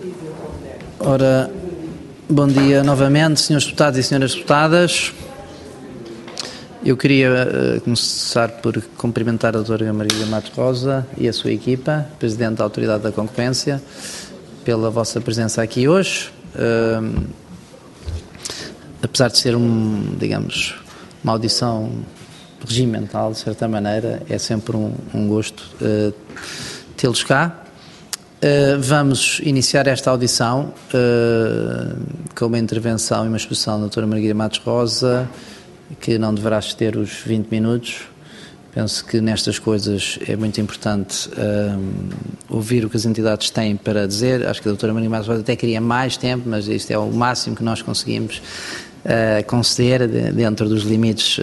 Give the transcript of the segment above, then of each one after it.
Ora, bom dia novamente, senhores deputados e senhoras deputadas. Eu queria começar por cumprimentar a doutora Margarida Matos Rosa e a sua equipa, Presidente da Autoridade da Concorrência, pela vossa presença aqui hoje. Apesar de ser uma audição regimental, de certa maneira, é sempre um gosto tê-los cá. Vamos iniciar esta audição com uma intervenção e uma exposição da doutora Margarida Matos Rosa, que não deverá exceder os 20 minutos. Penso que nestas coisas é muito importante ouvir o que as entidades têm para dizer. Acho que a doutora Margarida Matos Rosa até queria mais tempo, mas isto é o máximo que nós conseguimos conceder dentro dos limites,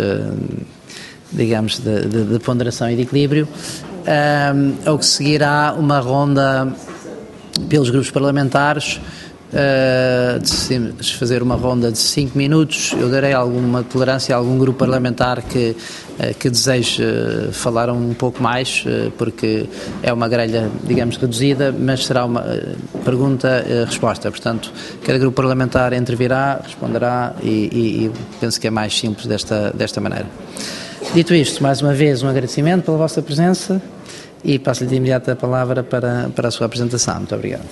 de ponderação e de equilíbrio. Ao que seguirá uma ronda pelos grupos parlamentares. Decidimos fazer uma ronda de 5 minutos. Eu darei alguma tolerância a algum grupo parlamentar que deseje falar um pouco mais, porque é uma grelha, reduzida, mas será uma pergunta-resposta. Portanto, cada grupo parlamentar intervirá, responderá e penso que é mais simples desta maneira. Dito isto, mais uma vez um agradecimento pela vossa presença e passo-lhe de imediato a palavra para a sua apresentação. Muito obrigado.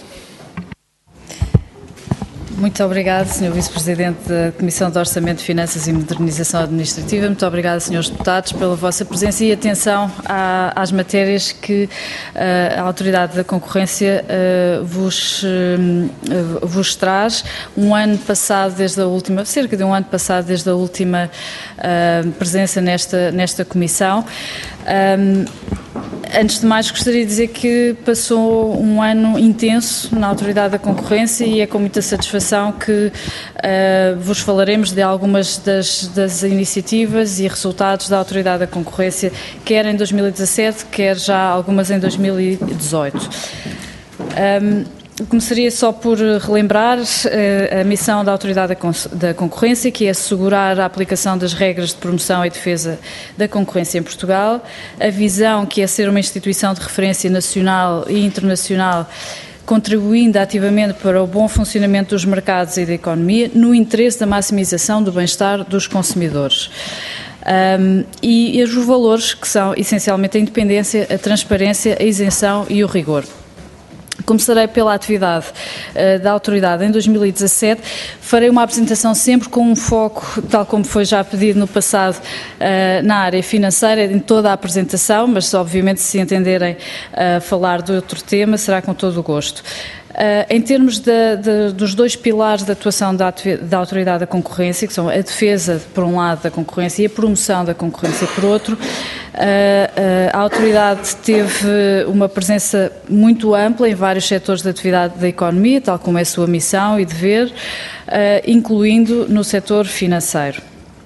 Muito obrigado, Sr. Vice-Presidente da Comissão de Orçamento, Finanças e Modernização Administrativa. Muito obrigado, Srs. Deputados, pela vossa presença e atenção às matérias que a Autoridade da Concorrência vos traz. Cerca de um ano passado, desde a última presença nesta Comissão. Antes de mais, gostaria de dizer que passou um ano intenso na Autoridade da Concorrência e é com muita satisfação que vos falaremos de algumas das iniciativas e resultados da Autoridade da Concorrência, quer em 2017, quer já algumas em 2018. Começaria só por relembrar a missão da Autoridade da Concorrência, que é assegurar a aplicação das regras de promoção e defesa da concorrência em Portugal, a visão, que é ser uma instituição de referência nacional e internacional, contribuindo ativamente para o bom funcionamento dos mercados e da economia, no interesse da maximização do bem-estar dos consumidores. E os valores, que são essencialmente a independência, a transparência, a isenção e o rigor. Começarei pela atividade da Autoridade em 2017. Farei uma apresentação sempre com um foco, tal como foi já pedido no passado, na área financeira, em toda a apresentação, mas obviamente se entenderem falar de outro tema, será com todo o gosto. Em termos dos dois pilares de atuação da Autoridade da Concorrência, que são a defesa, por um lado, da concorrência e a promoção da concorrência, por outro, a Autoridade teve uma presença muito ampla em vários setores da atividade da economia, tal como é a sua missão e dever, incluindo no setor financeiro.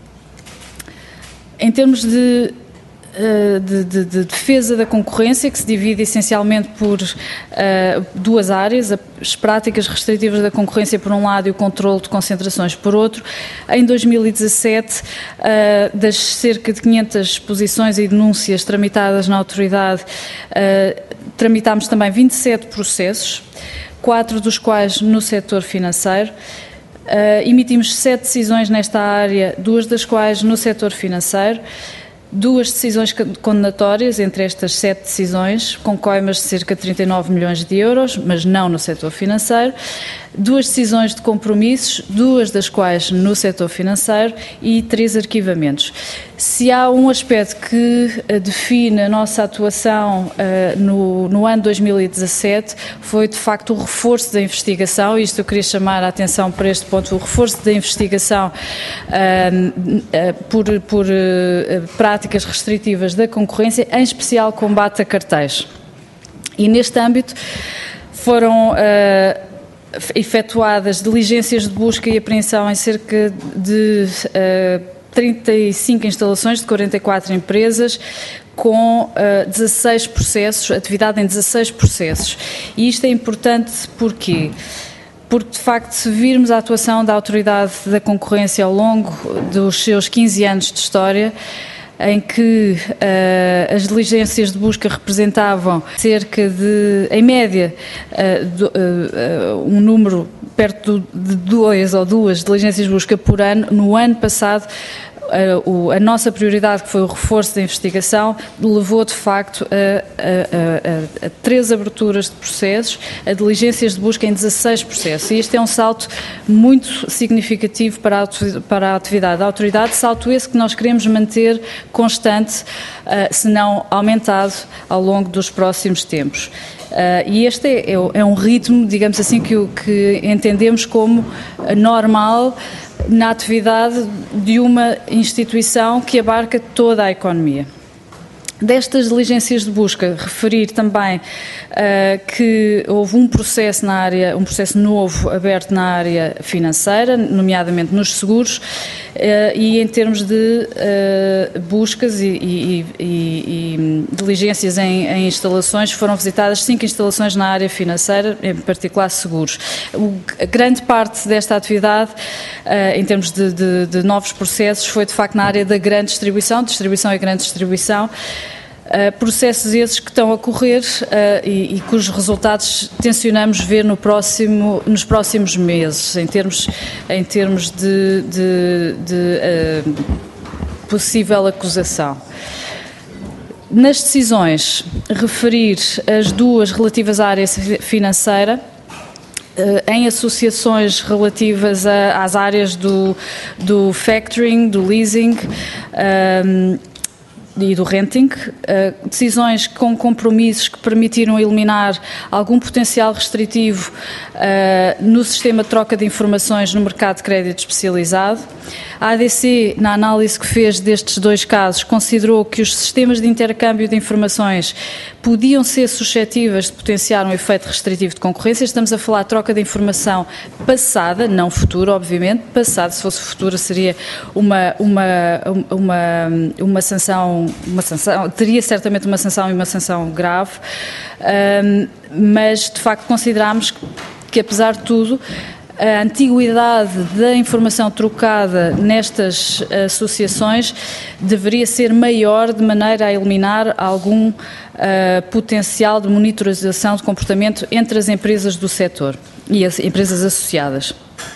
Em termos de defesa da concorrência, que se divide essencialmente por duas áreas, as práticas restritivas da concorrência por um lado e o controle de concentrações por outro. Em 2017, das cerca de 500 exposições e denúncias tramitadas na Autoridade, tramitámos também 27 processos, 4 dos quais no setor financeiro. Emitimos 7 decisões nesta área, 2 das quais no setor financeiro. 2 decisões condenatórias entre estas 7 decisões, com coimas de cerca de 39 milhões de euros, mas não no setor financeiro. 2 decisões de compromissos, 2 das quais no setor financeiro e 3 arquivamentos. Se há um aspecto que define a nossa atuação no ano 2017, foi de facto o reforço da investigação, e isto eu queria chamar a atenção para este ponto, o reforço da investigação por práticas restritivas da concorrência, em especial combate a cartéis. E neste âmbito foram efetuadas diligências de busca e apreensão em cerca de 35 instalações de 44 empresas, com 16 processos, atividade em 16 processos. E isto é importante porque de facto, se virmos a atuação da Autoridade da Concorrência ao longo dos seus 15 anos de história, em que as diligências de busca representavam cerca de, em média, um número perto de 2 ou 2 diligências de busca por ano. No ano passado, a nossa prioridade, que foi o reforço da investigação, levou de facto a 3 aberturas de processos, a diligências de busca em 16 processos. E este é um salto muito significativo para a atividade da autoridade, salto esse que nós queremos manter constante, se não aumentado, ao longo dos próximos tempos. E este é um ritmo, digamos assim, que entendemos como normal na atividade de uma instituição que abarca toda a economia. Destas diligências de busca, referir também que houve um processo novo aberto na área financeira, nomeadamente nos seguros, e em termos de buscas e diligências em instalações, foram visitadas 5 instalações na área financeira, em particular seguros. A grande parte desta atividade, em termos de novos processos, foi de facto na área da grande distribuição e grande distribuição, processos esses que estão a correr e cujos resultados tencionamos ver nos próximos meses, em termos de possível acusação. Nas decisões, referir as 2 relativas à área financeira, em associações relativas às áreas do factoring, do leasing e do renting, decisões com compromissos que permitiram eliminar algum potencial restritivo no sistema de troca de informações no mercado de crédito especializado. A ADC, na análise que fez destes 2 casos, considerou que os sistemas de intercâmbio de informações podiam ser suscetíveis de potenciar um efeito restritivo de concorrência. Estamos a falar de troca de informação passada, não futura, obviamente. Passada, se fosse futura, seria uma sanção, teria certamente uma sanção e uma sanção grave, mas de facto consideramos que apesar de tudo, a antiguidade da informação trocada nestas associações deveria ser maior, de maneira a eliminar algum potencial de monitorização de comportamento entre as empresas do setor e as empresas associadas.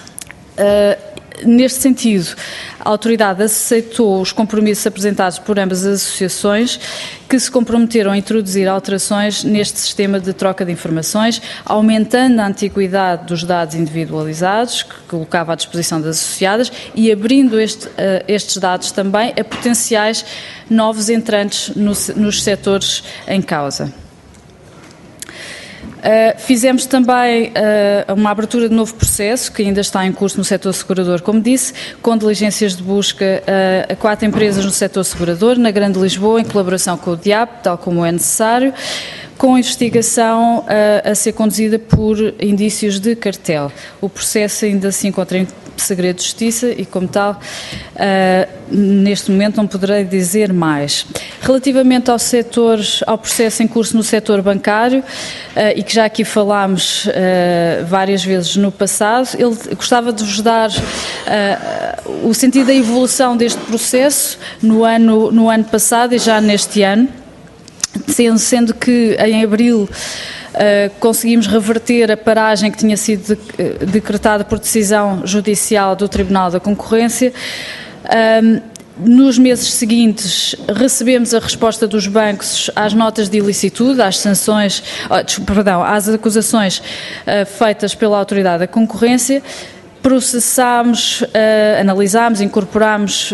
Neste sentido, a autoridade aceitou os compromissos apresentados por ambas as associações, que se comprometeram a introduzir alterações neste sistema de troca de informações, aumentando a antiguidade dos dados individualizados, que colocava à disposição das associadas, e abrindo estes dados também a potenciais novos entrantes nos setores em causa. Fizemos também uma abertura de novo processo, que ainda está em curso no setor segurador, como disse, com diligências de busca a 4 empresas no setor segurador, na Grande Lisboa, em colaboração com o DIAP, tal como é necessário, com investigação a ser conduzida por indícios de cartel. O processo ainda se encontra em segredo de justiça e, como tal, neste momento não poderei dizer mais. Relativamente ao processo em curso no setor bancário, e que já aqui falámos várias vezes no passado, gostava de vos dar o sentido da evolução deste processo no ano passado e já neste ano, sendo que em abril conseguimos reverter a paragem que tinha sido decretada por decisão judicial do Tribunal da Concorrência. Nos meses seguintes, recebemos a resposta dos bancos às notas de ilicitude, às acusações feitas pela Autoridade da Concorrência. Processámos, analisámos, incorporámos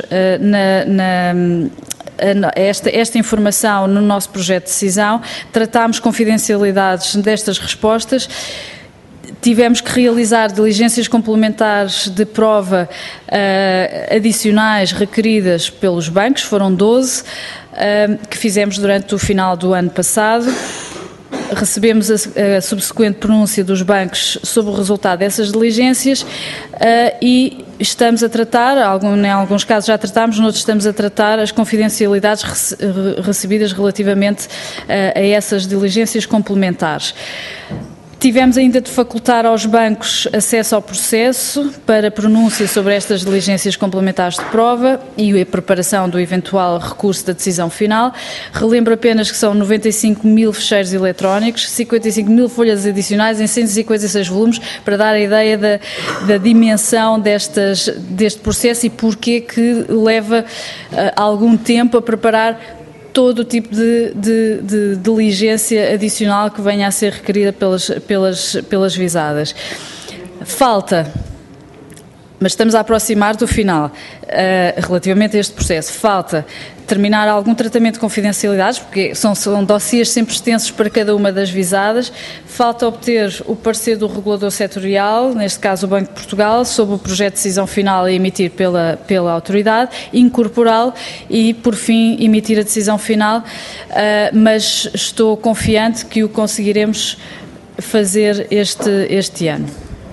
esta informação no nosso projeto de decisão, tratámos confidencialidades destas respostas. Tivemos que realizar diligências complementares de prova adicionais requeridas pelos bancos, foram 12, que fizemos durante o final do ano passado. Recebemos a subsequente pronúncia dos bancos sobre o resultado dessas diligências e estamos a tratar, em alguns casos já tratámos, noutros estamos a tratar as confidencialidades recebidas relativamente a essas diligências complementares. Tivemos ainda de facultar aos bancos acesso ao processo para pronúncia sobre estas diligências complementares de prova e a preparação do eventual recurso da decisão final. Relembro apenas que são 95 mil ficheiros eletrónicos, 55 mil folhas adicionais em 156 volumes, para dar a ideia da dimensão deste processo e porque que leva algum tempo a preparar todo o tipo de diligência adicional que venha a ser requerida pelas visadas. Falta, mas estamos a aproximar do final, relativamente a este processo, falta terminar algum tratamento de confidencialidades, porque são dossiês sempre extensos para cada uma das visadas. Falta obter o parecer do regulador setorial, neste caso o Banco de Portugal, sobre o projeto de decisão final a emitir pela autoridade, incorporá-lo e, por fim, emitir a decisão final, mas estou confiante que o conseguiremos fazer este ano.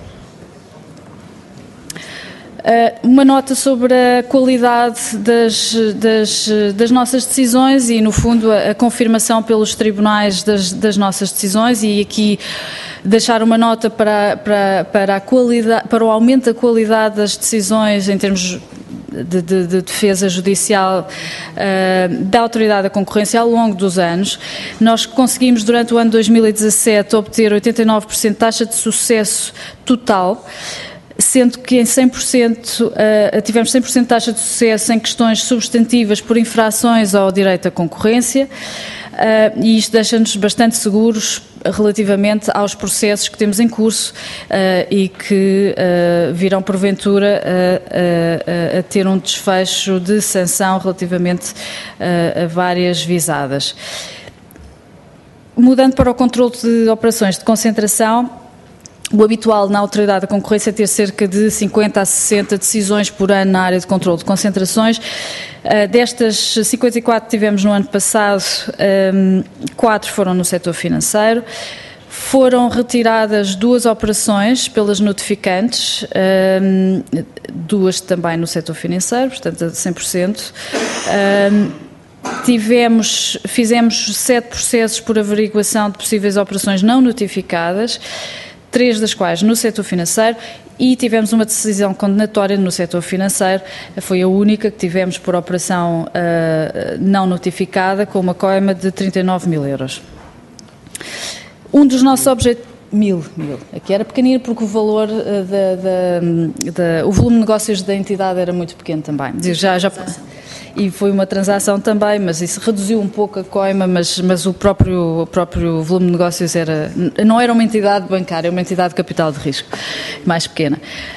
Uma nota sobre a qualidade das nossas decisões e, no fundo, a confirmação pelos tribunais das nossas decisões, e aqui deixar uma nota para o aumento da qualidade das decisões em termos de defesa judicial da Autoridade da Concorrência ao longo dos anos. Nós conseguimos, durante o ano 2017, obter 89% de taxa de sucesso total, sendo que em 100%, tivemos 100% de taxa de sucesso em questões substantivas por infrações ao direito à concorrência, e isto deixa-nos bastante seguros relativamente aos processos que temos em curso e que virão porventura a ter um desfecho de sanção relativamente a várias visadas. Mudando para o controle de operações de concentração, o habitual na Autoridade da Concorrência é ter cerca de 50 a 60 decisões por ano na área de controle de concentrações. Destas 54 que tivemos no ano passado, 4 foram no setor financeiro. Foram retiradas 2 operações pelas notificantes, 2 também no setor financeiro, portanto a 100%. Fizemos 7 processos por averiguação de possíveis operações não notificadas, 3 das quais no setor financeiro, e tivemos uma decisão condenatória no setor financeiro. Foi a única que tivemos por operação não notificada, com uma coima de 39 mil euros. Um dos nossos objetivos... Mil. Aqui era pequenino porque o valor, o volume de negócios da entidade era muito pequeno também. E foi uma transação também, mas isso reduziu um pouco a coima, mas o próprio volume de negócios não era uma entidade bancária, era uma entidade de capital de risco, mais pequena.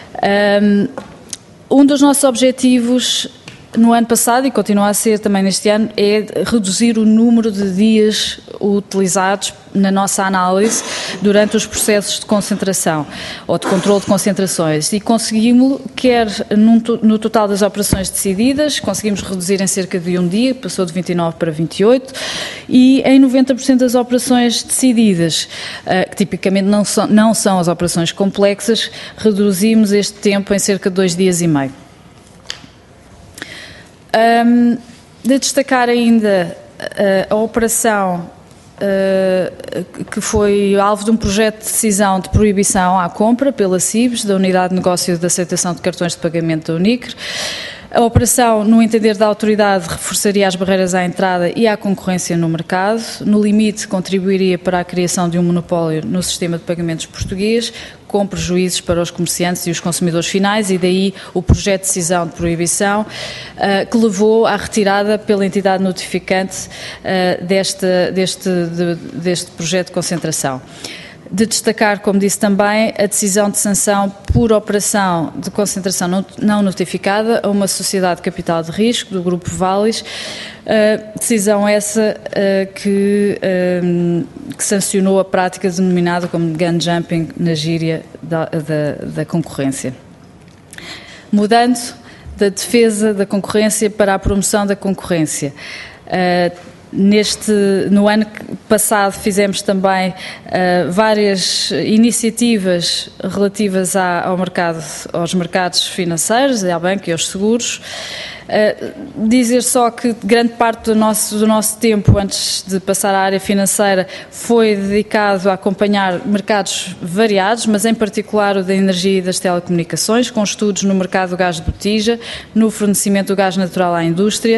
Um dos nossos objetivos no ano passado, e continua a ser também neste ano, é reduzir o número de dias utilizados na nossa análise durante os processos de concentração ou de controle de concentrações, e conseguimos, quer no total das operações decididas, conseguimos reduzir em cerca de um dia, passou de 29 para 28, e em 90% das operações decididas, que tipicamente não são as operações complexas, reduzimos este tempo em cerca de 2 dias e meio. De destacar ainda a operação que foi alvo de um projeto de decisão de proibição à compra pela CIBS, da Unidade de Negócio de Aceitação de Cartões de Pagamento da Unicre. A operação, no entender da autoridade, reforçaria as barreiras à entrada e à concorrência no mercado. No limite, contribuiria para a criação de um monopólio no sistema de pagamentos português, com prejuízos para os comerciantes e os consumidores finais, e daí o projeto de decisão de proibição, que levou à retirada pela entidade notificante deste projeto de concentração. De destacar, como disse também, a decisão de sanção por operação de concentração não notificada a uma sociedade de capital de risco do Grupo Valis, decisão essa que sancionou a prática denominada como gun jumping na gíria da concorrência. Mudando da defesa da concorrência para a promoção da concorrência, No ano passado fizemos também várias iniciativas relativas aos mercados financeiros, à banca e aos seguros. Dizer só que grande parte do nosso tempo, antes de passar à área financeira, foi dedicado a acompanhar mercados variados, mas em particular o da energia e das telecomunicações, com estudos no mercado do gás de botija, no fornecimento do gás natural à indústria,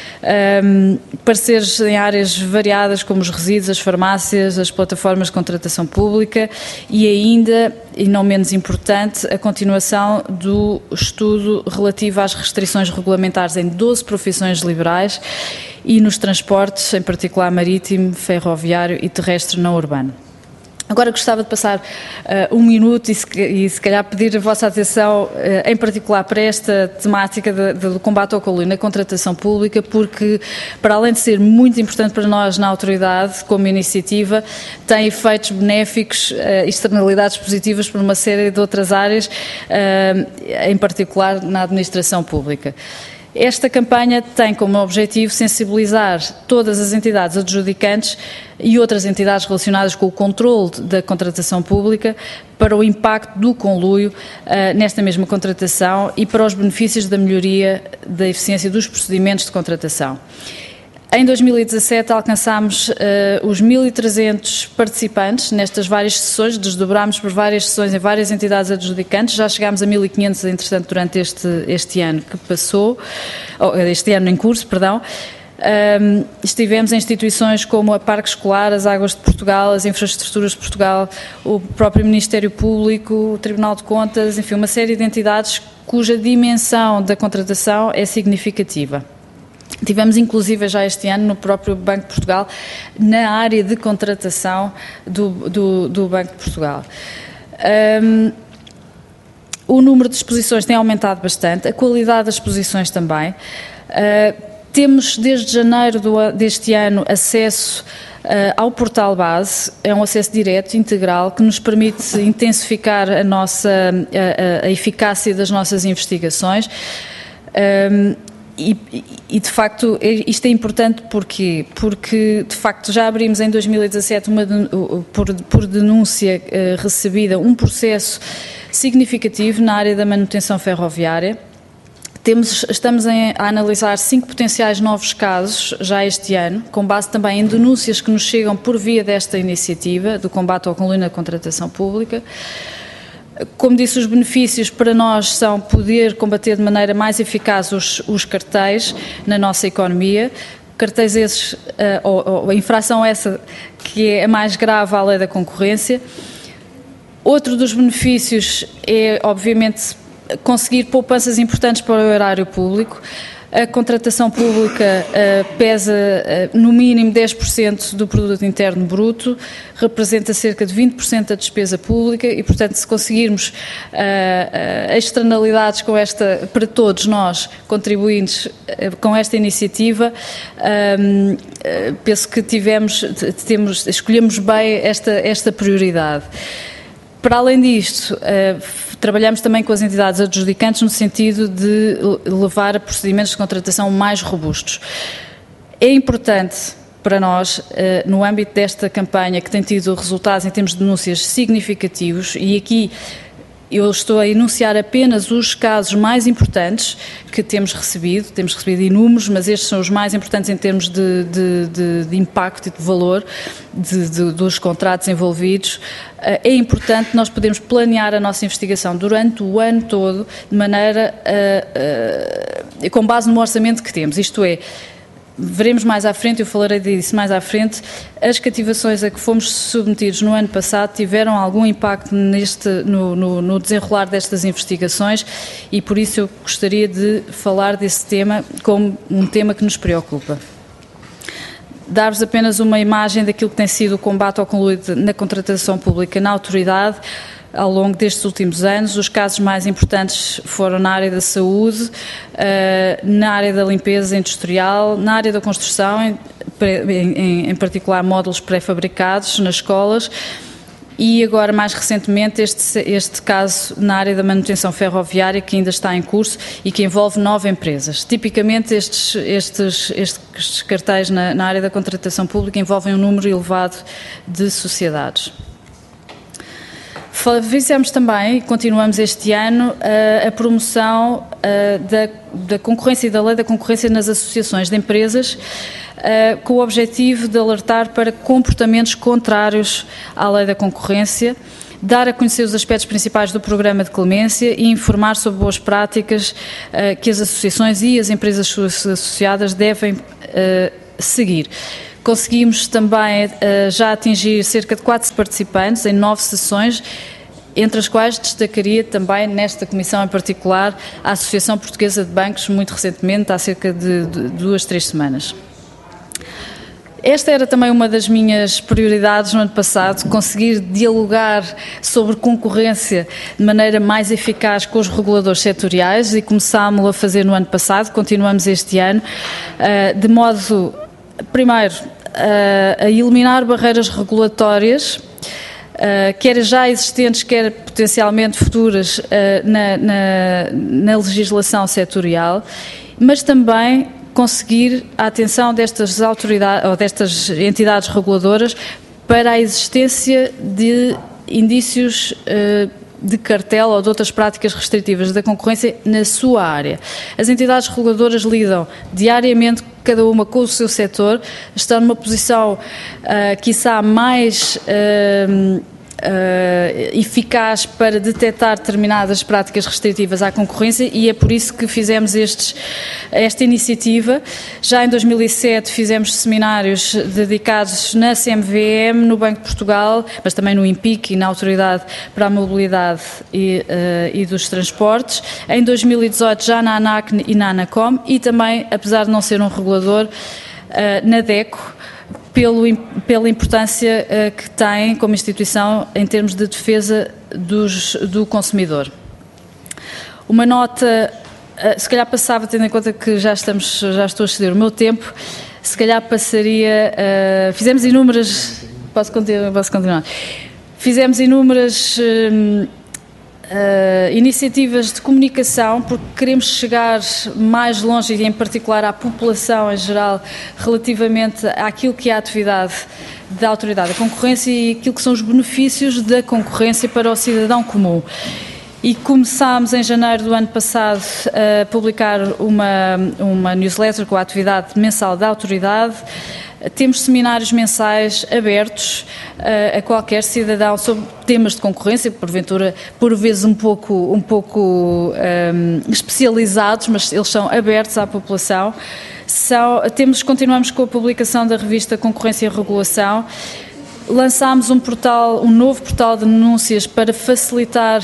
pareceres em áreas variadas como os resíduos, as farmácias, as plataformas de contratação pública e ainda, e não menos importante, a continuação do estudo relativo às restrições regulamentares em 12 profissões liberais e nos transportes, em particular marítimo, ferroviário e terrestre não urbano. Agora gostava de passar um minuto e se calhar pedir a vossa atenção em particular para esta temática do combate ao calúnio na contratação pública, porque para além de ser muito importante para nós na autoridade como iniciativa, tem efeitos benéficos, externalidades positivas para uma série de outras áreas, em particular na administração pública. Esta campanha tem como objetivo sensibilizar todas as entidades adjudicantes e outras entidades relacionadas com o controle da contratação pública para o impacto do conluio nesta mesma contratação e para os benefícios da melhoria da eficiência dos procedimentos de contratação. Em 2017 alcançámos os 1.300 participantes nestas várias sessões, desdobrámos por várias sessões em várias entidades adjudicantes, já chegámos a 1.500, entretanto, durante este ano que passou, este ano em curso, perdão. Estivemos em instituições como a Parque Escolar, as Águas de Portugal, as Infraestruturas de Portugal, o próprio Ministério Público, o Tribunal de Contas, enfim, uma série de entidades cuja dimensão da contratação é significativa. Tivemos, inclusive, já este ano, no próprio Banco de Portugal, na área de contratação do Banco de Portugal. O número de exposições tem aumentado bastante, a qualidade das exposições também. Temos, desde janeiro deste ano, acesso ao portal base, é um acesso direto, integral, que nos permite intensificar a eficácia das nossas investigações. E de facto isto é importante porque de facto já abrimos em 2017 por denúncia recebida um processo significativo na área da manutenção ferroviária. Estamos a analisar 5 potenciais novos casos já este ano, com base também em denúncias que nos chegam por via desta iniciativa do combate ao calúnio na contratação pública. Como disse, os benefícios para nós são poder combater de maneira mais eficaz os cartéis na nossa economia, cartéis esses, ou a infração essa que é a mais grave à lei da concorrência. Outro dos benefícios é, obviamente, conseguir poupanças importantes para o erário público. A contratação pública pesa no mínimo 10% do produto interno bruto, representa cerca de 20% da despesa pública e, portanto, se conseguirmos externalidades para todos nós, contribuintes, com esta iniciativa, penso que escolhemos bem esta prioridade. Para além disto, trabalhamos também com as entidades adjudicantes no sentido de levar a procedimentos de contratação mais robustos. É importante para nós, no âmbito desta campanha, que tem tido resultados em termos de denúncias significativos, e aqui eu estou a enunciar apenas os casos mais importantes que temos recebido inúmeros, mas estes são os mais importantes em termos de impacto e de valor dos contratos envolvidos. É importante nós podermos planear a nossa investigação durante o ano todo, de maneira, com base no orçamento que temos, isto é, veremos mais à frente, eu falarei disso mais à frente, as cativações a que fomos submetidos no ano passado tiveram algum impacto no desenrolar destas investigações e por isso eu gostaria de falar desse tema como um tema que nos preocupa. Dar-vos apenas uma imagem daquilo que tem sido o combate ao calúnio na contratação pública na autoridade. Ao longo destes últimos anos, os casos mais importantes foram na área da saúde, na área da limpeza industrial, na área da construção, em particular módulos pré-fabricados nas escolas, e agora, mais recentemente, este caso na área da manutenção ferroviária, que ainda está em curso e que envolve 9 empresas. Tipicamente, estes cartéis na área da contratação pública envolvem um número elevado de sociedades. Fizemos também, e continuamos este ano, a promoção da concorrência e da lei da concorrência nas associações de empresas, com o objetivo de alertar para comportamentos contrários à lei da concorrência, dar a conhecer os aspectos principais do programa de clemência e informar sobre boas práticas que as associações e as empresas associadas devem seguir. Conseguimos também já atingir cerca de 4 participantes em 9 sessões, entre as quais destacaria também nesta comissão em particular a Associação Portuguesa de Bancos, muito recentemente, há cerca de 2, 3 semanas. Esta era também uma das minhas prioridades no ano passado, conseguir dialogar sobre concorrência de maneira mais eficaz com os reguladores setoriais, e começámos a fazer no ano passado, continuamos este ano, de modo, primeiro, a eliminar barreiras regulatórias, quer já existentes, quer potencialmente futuras, na legislação setorial, mas também conseguir a atenção destas autoridades ou destas entidades reguladoras para a existência de indícios de cartel ou de outras práticas restritivas da concorrência na sua área. As entidades reguladoras lidam diariamente, cada uma com o seu setor, estão numa posição, quiçá, mais eficaz para detectar determinadas práticas restritivas à concorrência, e é por isso que fizemos esta iniciativa. Já em 2007 fizemos seminários dedicados na CMVM, no Banco de Portugal, mas também no INPIC e na Autoridade para a Mobilidade e dos Transportes. Em 2018 já na ANAC e na ANACOM, e também, apesar de não ser um regulador, na DECO, pela importância que tem como instituição em termos de defesa do consumidor. Uma nota, se calhar passava, tendo em conta que já estou a exceder o meu tempo, se calhar passaria, fizemos inúmeras, posso continuar, fizemos inúmeras iniciativas de comunicação, porque queremos chegar mais longe e em particular à população em geral relativamente àquilo que é a atividade da Autoridade da Concorrência e aquilo que são os benefícios da concorrência para o cidadão comum. E começámos em janeiro do ano passado a publicar uma newsletter com a atividade mensal da Autoridade. Temos seminários mensais abertos a qualquer cidadão sobre temas de concorrência, porventura, por vezes um pouco especializados, mas eles são abertos à população. Continuamos com a publicação da revista Concorrência e Regulação. Lançámos um novo portal de denúncias para facilitar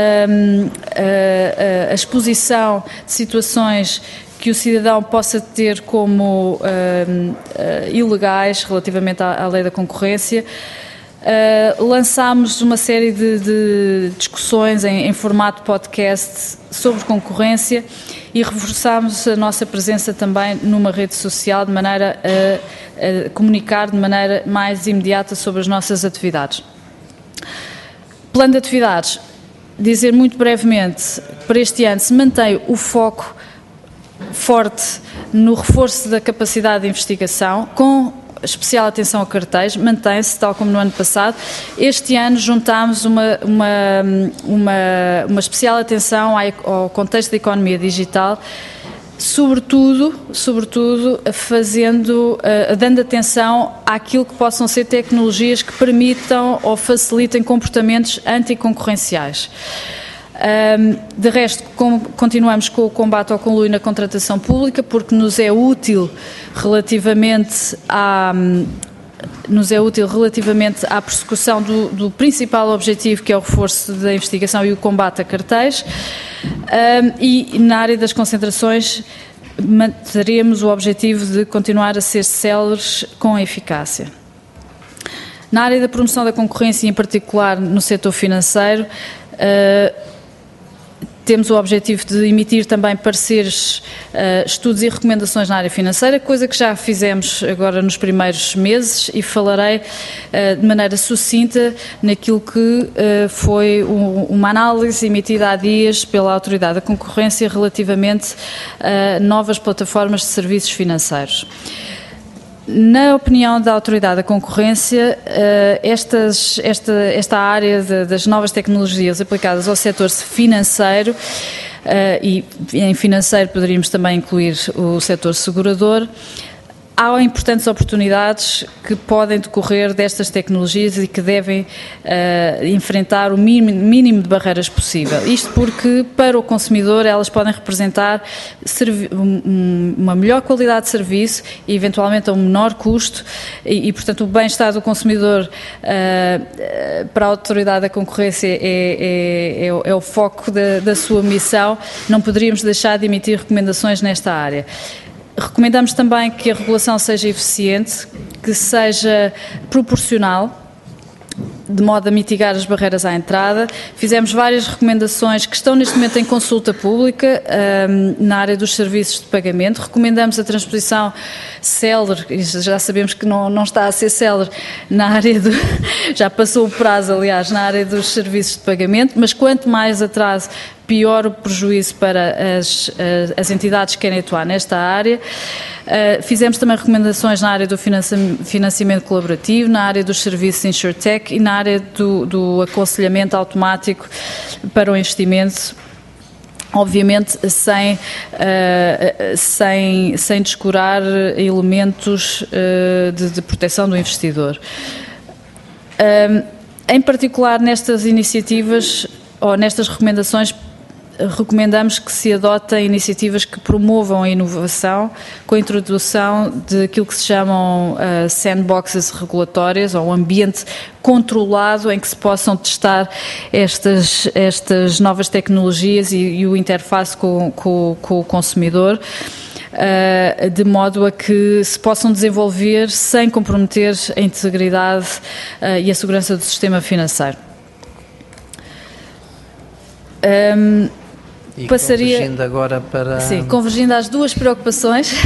a exposição de situações que o cidadão possa ter como ilegais relativamente à lei da concorrência. Lançámos uma série de discussões em formato podcast sobre concorrência e reforçámos a nossa presença também numa rede social de maneira a comunicar de maneira mais imediata sobre as nossas atividades. Plano de atividades. Dizer muito brevemente, para este ano se mantém o foco forte no reforço da capacidade de investigação, com especial atenção a cartéis, mantém-se, tal como no ano passado. Este ano juntámos uma especial atenção ao contexto da economia digital, sobretudo dando atenção àquilo que possam ser tecnologias que permitam ou facilitem comportamentos anticoncorrenciais. De resto, continuamos com o combate ao conluio na contratação pública, porque nos é útil relativamente à persecução do principal objetivo, que é o reforço da investigação e o combate a cartéis, e na área das concentrações manteremos o objetivo de continuar a ser céleres com eficácia. Na área da promoção da concorrência, e em particular no setor financeiro, Temos o objetivo de emitir também pareceres, estudos e recomendações na área financeira, coisa que já fizemos agora nos primeiros meses, e falarei de maneira sucinta naquilo que foi uma análise emitida há dias pela Autoridade da Concorrência relativamente a novas plataformas de serviços financeiros. Na opinião da Autoridade da Concorrência, esta área das novas tecnologias aplicadas ao setor financeiro, e em financeiro poderíamos também incluir o setor segurador, há importantes oportunidades que podem decorrer destas tecnologias e que devem enfrentar o mínimo de barreiras possível. Isto porque, para o consumidor, elas podem representar uma melhor qualidade de serviço e, eventualmente, a um menor custo e portanto, o bem-estar do consumidor para a Autoridade da Concorrência é o foco da sua missão. Não poderíamos deixar de emitir recomendações nesta área. Recomendamos também que a regulação seja eficiente, que seja proporcional, de modo a mitigar as barreiras à entrada. Fizemos várias recomendações que estão neste momento em consulta pública na área dos serviços de pagamento. Recomendamos a transposição célere, já sabemos que não está a ser célere, na área já passou o prazo, aliás, na área dos serviços de pagamento, mas quanto mais atraso, pior o prejuízo para as entidades que querem atuar nesta área. Fizemos também recomendações na área do financiamento colaborativo, na área dos serviços InsurTech e na área do aconselhamento automático para o investimento, obviamente sem descurar elementos de proteção do investidor. Em particular, nestas iniciativas ou nestas recomendações, recomendamos que se adotem iniciativas que promovam a inovação com a introdução daquilo que se chamam sandboxes regulatórias, ou um ambiente controlado em que se possam testar estas novas tecnologias e o interface com o consumidor, de modo a que se possam desenvolver sem comprometer a integridade e a segurança do sistema financeiro. E convergindo agora para... Sim, convergindo às duas preocupações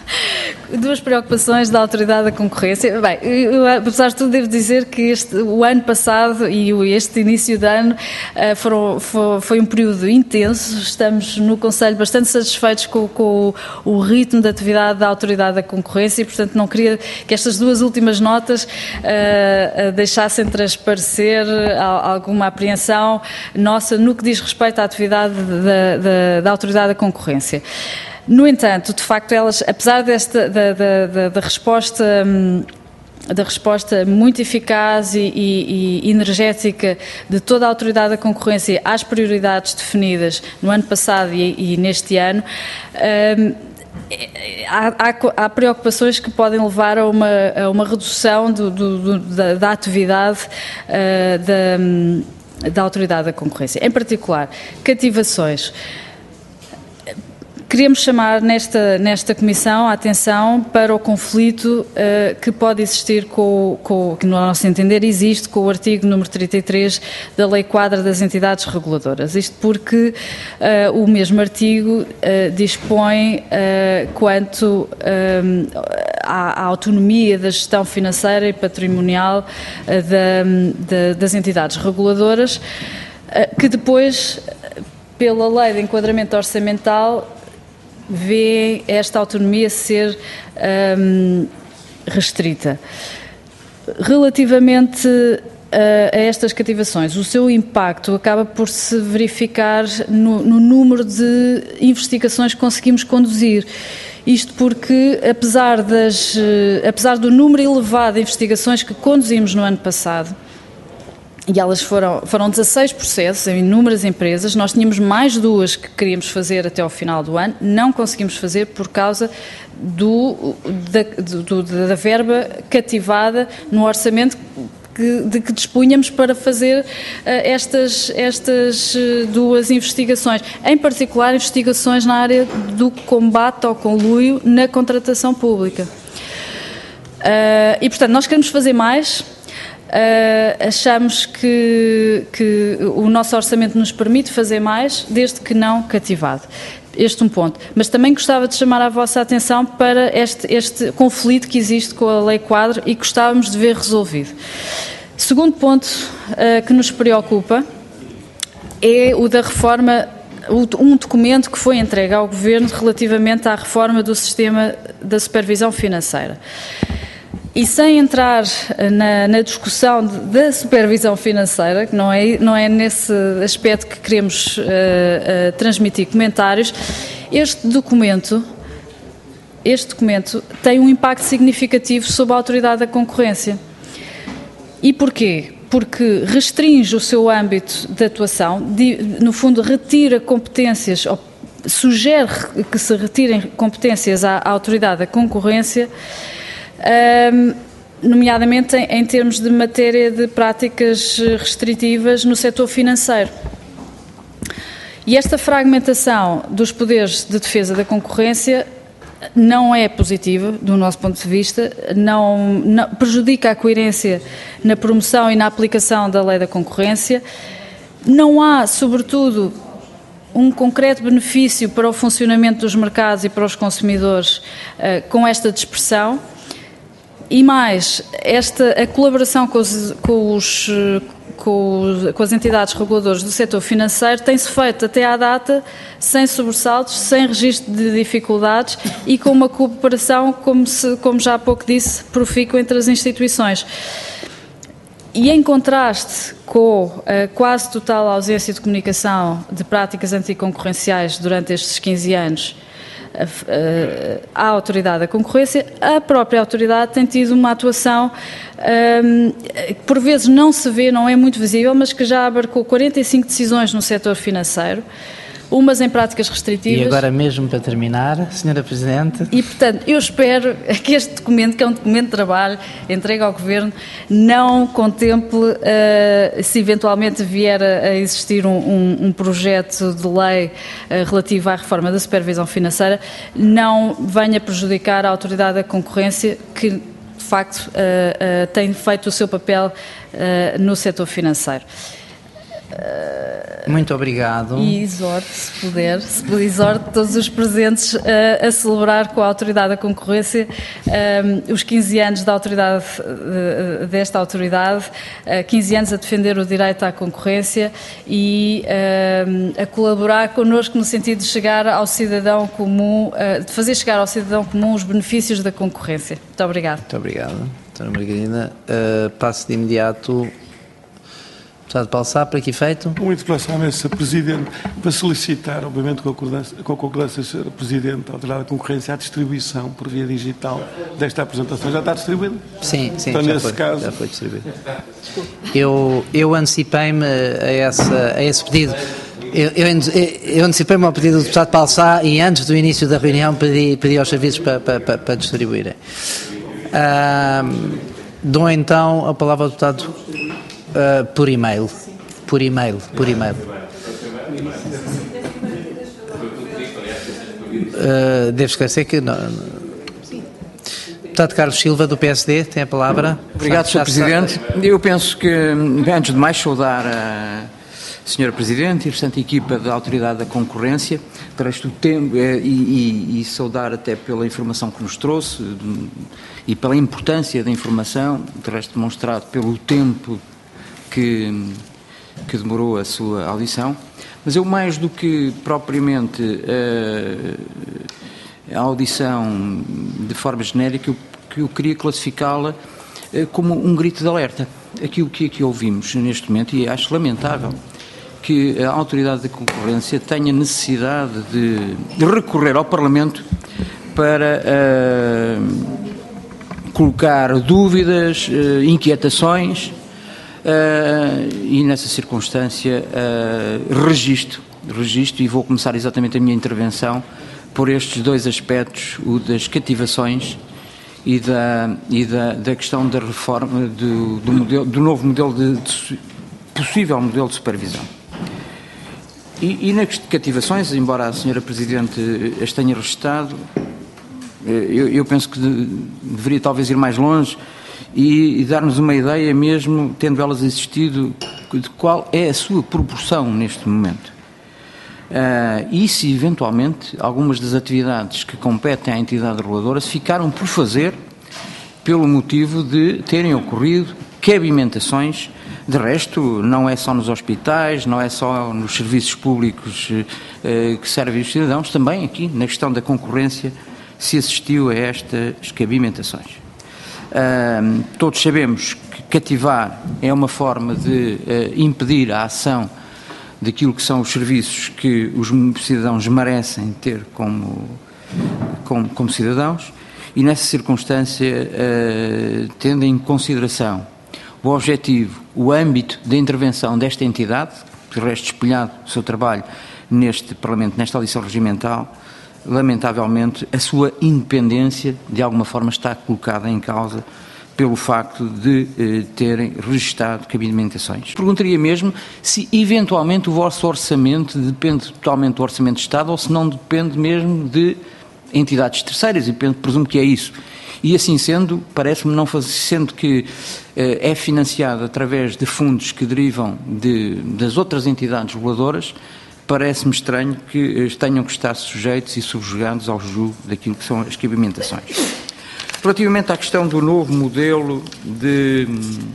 da Autoridade da Concorrência. Bem, eu, apesar de tudo, devo dizer que o ano passado e este início de ano foi um período intenso. Estamos no Conselho bastante satisfeitos com o ritmo de atividade da Autoridade da Concorrência e, portanto, não queria que estas duas últimas notas deixassem transparecer alguma apreensão nossa no que diz respeito à atividade da Autoridade da Concorrência. No entanto, de facto, elas, apesar da resposta muito eficaz e energética de toda a Autoridade da Concorrência às prioridades definidas no ano passado e neste ano, há preocupações que podem levar a uma redução da atividade da Autoridade da Concorrência. Em particular, cativações. Queremos chamar nesta comissão a atenção para o conflito que pode existir que no nosso entender existe com o artigo número 33 da Lei Quadra das Entidades Reguladoras. Isto porque o mesmo artigo dispõe quanto à autonomia da gestão financeira e patrimonial das entidades reguladoras, que depois, pela Lei de Enquadramento Orçamental, vê esta autonomia ser restrita. Relativamente a estas cativações, o seu impacto acaba por se verificar no número de investigações que conseguimos conduzir. Isto porque, apesar do número elevado de investigações que conduzimos no ano passado, e elas foram 16 processos em inúmeras empresas, nós tínhamos mais duas que queríamos fazer até ao final do ano, não conseguimos fazer por causa da verba cativada no orçamento de que dispunhamos para fazer estas duas investigações, em particular investigações na área do combate ao conluio na contratação pública. E, portanto, nós queremos fazer mais. achamos que o nosso orçamento nos permite fazer mais, desde que não cativado. Este um ponto. Mas também gostava de chamar a vossa atenção para este conflito que existe com a Lei Quadro e gostávamos de ver resolvido. Segundo ponto que nos preocupa é o da reforma, um documento que foi entregue ao Governo relativamente à reforma do sistema da supervisão financeira. E sem entrar na discussão da supervisão financeira, que não é nesse aspecto que queremos transmitir comentários, este documento tem um impacto significativo sobre a Autoridade da Concorrência. E porquê? Porque restringe o seu âmbito de atuação, no fundo retira competências, ou sugere que se retirem competências à Autoridade da Concorrência, nomeadamente em termos de matéria de práticas restritivas no setor financeiro. E esta fragmentação dos poderes de defesa da concorrência não é positiva, do nosso ponto de vista, não prejudica a coerência na promoção e na aplicação da lei da concorrência, não há, sobretudo, um concreto benefício para o funcionamento dos mercados e para os consumidores com esta dispersão. E mais, a colaboração com as entidades reguladoras do setor financeiro tem-se feito até à data sem sobressaltos, sem registro de dificuldades e com uma cooperação, como já há pouco disse, profícua entre as instituições. E em contraste com a quase total ausência de comunicação de práticas anticoncorrenciais durante estes 15 anos, à Autoridade da Concorrência, a própria Autoridade tem tido uma atuação que por vezes não se vê, não é muito visível, mas que já abarcou 45 decisões no setor financeiro, umas em práticas restritivas. E agora mesmo para terminar, Sra. Presidente. E, portanto, eu espero que este documento, que é um documento de trabalho entregue ao Governo, não contemple, se eventualmente vier a existir um projeto de lei relativo à reforma da supervisão financeira, não venha prejudicar a Autoridade da Concorrência, que, de facto, tem feito o seu papel no setor financeiro. Muito obrigado. E exorto, se puder, exorto todos os presentes a celebrar com a Autoridade da Concorrência os 15 anos desta autoridade, 15 anos a defender o direito à concorrência e a colaborar connosco no sentido de chegar ao cidadão comum, de fazer chegar ao cidadão comum os benefícios da concorrência. Muito obrigado. Muito obrigado, Dra. Margarida. Passo de imediato. Deputado Paulo Sá, para que efeito? Uma interpelação à Mesa Presidente para solicitar, obviamente com a concordância do Sr. Presidente da Autoridade da Concorrência, a distribuição por via digital desta apresentação. Já está distribuído? Sim, então, nesse caso... já foi distribuído. Eu antecipei-me a esse pedido. Eu antecipei-me ao pedido do deputado Paulo Sá e antes do início da reunião pedi aos serviços para distribuírem. Dou então a palavra ao deputado por e-mail. Devo esclarecer que... Deputado Carlos Silva, do PSD, tem a palavra. Obrigado, Sr. Presidente. Eu penso que, antes de mais, saudar a Sra. Presidente e a restante equipa da Autoridade da Concorrência para este tempo e saudar até pela informação que nos trouxe e pela importância da informação, de resto demonstrado pelo tempo que demorou a sua audição, mas eu, mais do que propriamente a audição de forma genérica, eu queria classificá-la como um grito de alerta. Aquilo que aqui ouvimos neste momento, e acho lamentável que a Autoridade da Concorrência tenha necessidade de recorrer ao Parlamento para colocar dúvidas, inquietações, e nessa circunstância registro, e vou começar exatamente a minha intervenção por estes dois aspectos, o das cativações e da questão da reforma do novo modelo possível modelo de supervisão. E nas cativações, embora a Sra. Presidente as tenha registado, eu penso que deveria talvez ir mais longe e dar-nos uma ideia mesmo, tendo elas existido, de qual é a sua proporção neste momento. E se eventualmente algumas das atividades que competem à entidade reguladora se ficaram por fazer pelo motivo de terem ocorrido cabimentações. De resto, não é só nos hospitais, não é só nos serviços públicos que servem os cidadãos, também aqui na questão da concorrência se assistiu a estas cabimentações. Todos sabemos que cativar é uma forma de impedir a ação daquilo que são os serviços que os cidadãos merecem ter como cidadãos, e nessa circunstância, tendo em consideração o objetivo, o âmbito de intervenção desta entidade, de resto espelhado o seu trabalho neste Parlamento, nesta audição regimental, lamentavelmente a sua independência de alguma forma está colocada em causa pelo facto de terem registado cabimentações. Perguntaria mesmo se eventualmente o vosso orçamento depende totalmente do Orçamento de Estado ou se não depende mesmo de entidades terceiras, e presumo que é isso. E assim sendo, parece-me não fazer, sendo que é financiado através de fundos que derivam das outras entidades reguladoras, parece-me estranho que tenham que estar sujeitos e subjugados ao julgo daquilo que são as cabimentações. Relativamente à questão do novo modelo de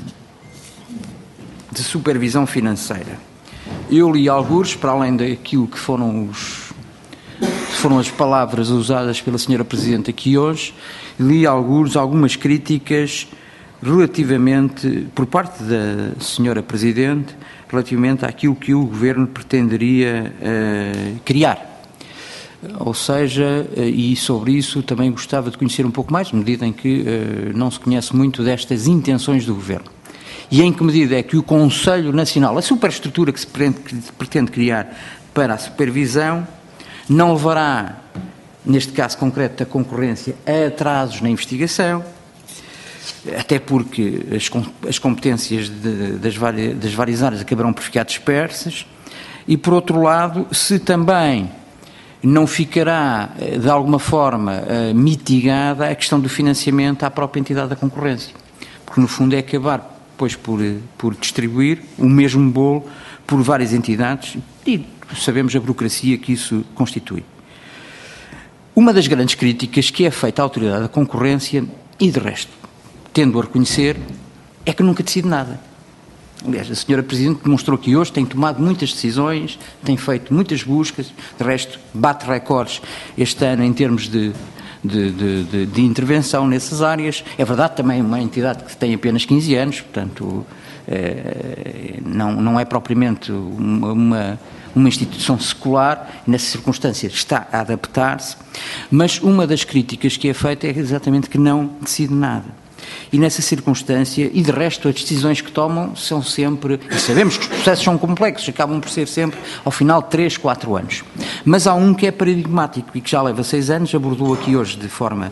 supervisão financeira, eu li algures, para além daquilo que foram as palavras usadas pela Sra. Presidente aqui hoje, li algumas críticas relativamente, por parte da Sra. Presidente, relativamente àquilo que o Governo pretenderia criar. Ou seja, e sobre isso também gostava de conhecer um pouco mais, na medida em que não se conhece muito destas intenções do Governo. E em que medida é que o Conselho Nacional, a superestrutura que se pretende criar para a supervisão, não levará, neste caso concreto da concorrência, a atrasos na investigação, até porque as competências das várias áreas acabarão por ficar dispersas, e por outro lado, se também não ficará de alguma forma mitigada a questão do financiamento à própria entidade da concorrência, porque no fundo é acabar depois por distribuir o mesmo bolo por várias entidades, e sabemos a burocracia que isso constitui. Uma das grandes críticas que é feita à autoridade da concorrência, e de resto, tendo a reconhecer, é que nunca decide nada. Aliás, a Sra. Presidente demonstrou que hoje tem tomado muitas decisões, tem feito muitas buscas, de resto bate recordes este ano em termos de intervenção nessas áreas. É verdade, também uma entidade que tem apenas 15 anos, portanto não é propriamente uma instituição secular, nessa circunstância está a adaptar-se, mas uma das críticas que é feita é exatamente que não decide nada. E nessa circunstância, e de resto as decisões que tomam são sempre, e sabemos que os processos são complexos, acabam por ser sempre ao final de 3, 4 anos. Mas há um que é paradigmático e que já leva 6 anos, abordou aqui hoje de forma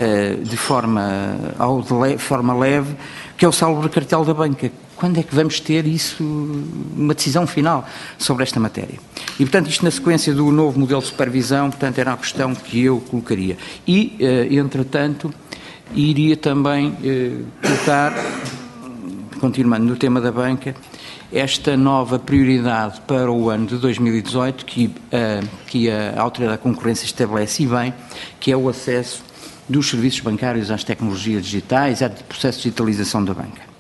leve, que é o saldo cartel da banca. Quando é que vamos ter isso, uma decisão final sobre esta matéria? E, portanto, isto na sequência do novo modelo de supervisão, portanto, era a questão que eu colocaria. E, entretanto, iria também colocar, continuando no tema da banca, esta nova prioridade para o ano de 2018 que a Autoridade da Concorrência estabelece, e bem, que é o acesso dos serviços bancários às tecnologias digitais, ao processo de digitalização da banca.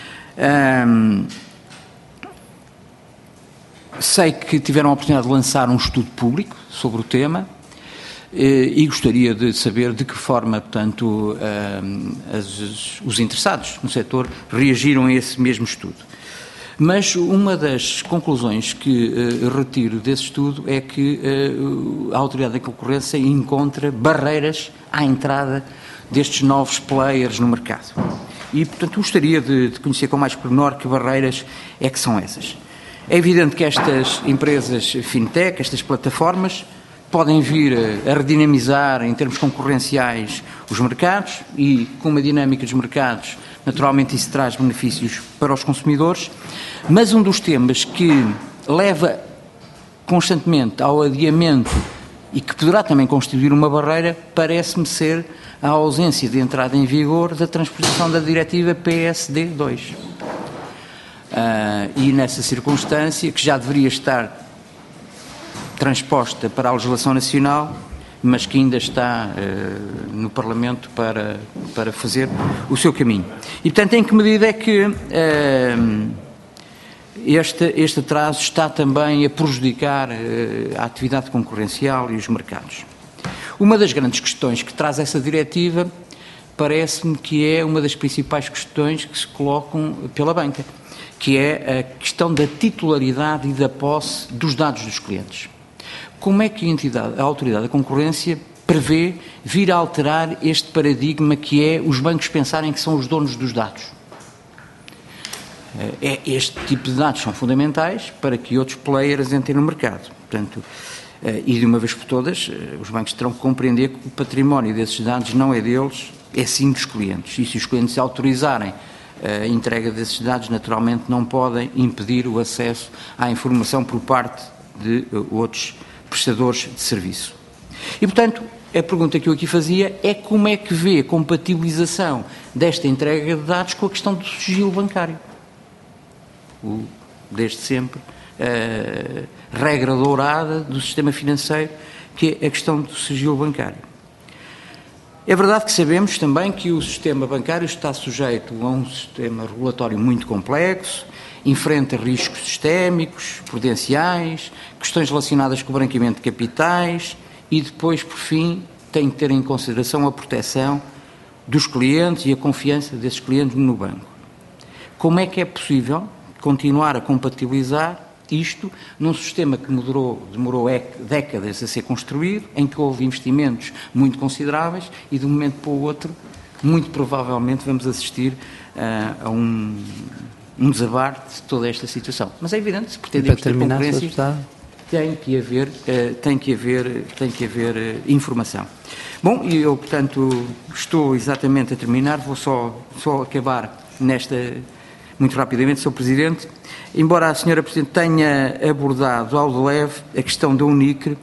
Sei que tiveram a oportunidade de lançar um estudo público sobre o tema, e gostaria de saber de que forma, portanto, os interessados no setor reagiram a esse mesmo estudo. Mas uma das conclusões que retiro desse estudo é que a Autoridade da Concorrência encontra barreiras à entrada destes novos players no mercado. E, portanto, gostaria de conhecer com mais pormenor que barreiras é que são essas. É evidente que estas empresas fintech, estas plataformas, podem vir a redinamizar em termos concorrenciais os mercados, e com uma dinâmica dos mercados, naturalmente isso traz benefícios para os consumidores, mas um dos temas que leva constantemente ao adiamento e que poderá também constituir uma barreira, parece-me ser a ausência de entrada em vigor da transposição da diretiva PSD2. E nessa circunstância, que já deveria estar transposta para a legislação nacional, mas que ainda está no Parlamento para fazer o seu caminho. E, portanto, em que medida é que este atraso está também a prejudicar a atividade concorrencial e os mercados? Uma das grandes questões que traz essa diretiva parece-me que é uma das principais questões que se colocam pela banca, que é a questão da titularidade e da posse dos dados dos clientes. Como é que a Autoridade da Concorrência prevê vir a alterar este paradigma que é os bancos pensarem que são os donos dos dados? Este tipo de dados são fundamentais para que outros players entrem no mercado. Portanto, e de uma vez por todas, os bancos terão que compreender que o património desses dados não é deles, é sim dos clientes. E se os clientes autorizarem a entrega desses dados, naturalmente não podem impedir o acesso à informação por parte de outros prestadores de serviço. E, portanto, a pergunta que eu aqui fazia é como é que vê a compatibilização desta entrega de dados com a questão do sigilo bancário. Desde sempre, a regra dourada do sistema financeiro, que é a questão do sigilo bancário. É verdade que sabemos também que o sistema bancário está sujeito a um sistema regulatório muito complexo, enfrenta riscos sistémicos, prudenciais, questões relacionadas com o branqueamento de capitais e depois, por fim, tem que ter em consideração a proteção dos clientes e a confiança desses clientes no banco. Como é que é possível continuar a compatibilizar isto num sistema que demorou décadas a ser construído, em que houve investimentos muito consideráveis e de um momento para o outro, muito provavelmente vamos assistir a um desabar de toda esta situação. Mas é evidente, se pretendemos ter concorrência, tem que haver informação. Bom, e eu, portanto, estou exatamente a terminar, vou só acabar muito rapidamente, Sr. Presidente. Embora a Sra. Presidente tenha abordado ao de leve a questão da UNICR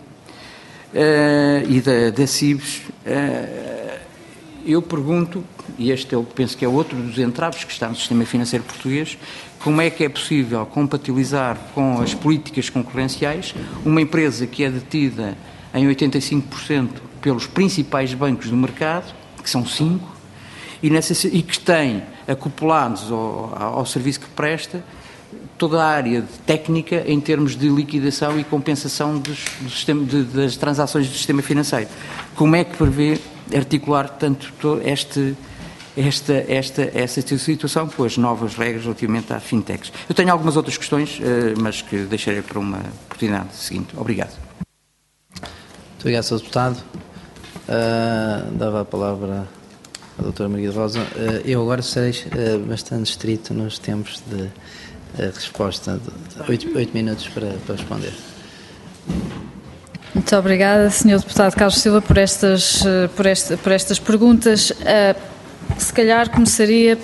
e da CIBS, eu pergunto, e este eu penso que é outro dos entraves que está no sistema financeiro português, como é que é possível compatibilizar com as políticas concorrenciais uma empresa que é detida em 85% pelos principais bancos do mercado, que são 5, e que tem acoplados ao serviço que presta toda a área técnica em termos de liquidação e compensação das transações do sistema financeiro. Como é que prevê articular tanto esta situação com as novas regras relativamente à fintechs? Eu tenho algumas outras questões, mas que deixarei para uma oportunidade seguinte. Obrigado. Muito obrigado, Sr. Deputado. Dava a palavra à doutora Maria de Rosa. Eu agora serei bastante estrito nos tempos de resposta, de 8 minutos para responder. Muito obrigada, Sr. Deputado Carlos Silva, por estas perguntas. Se calhar começaria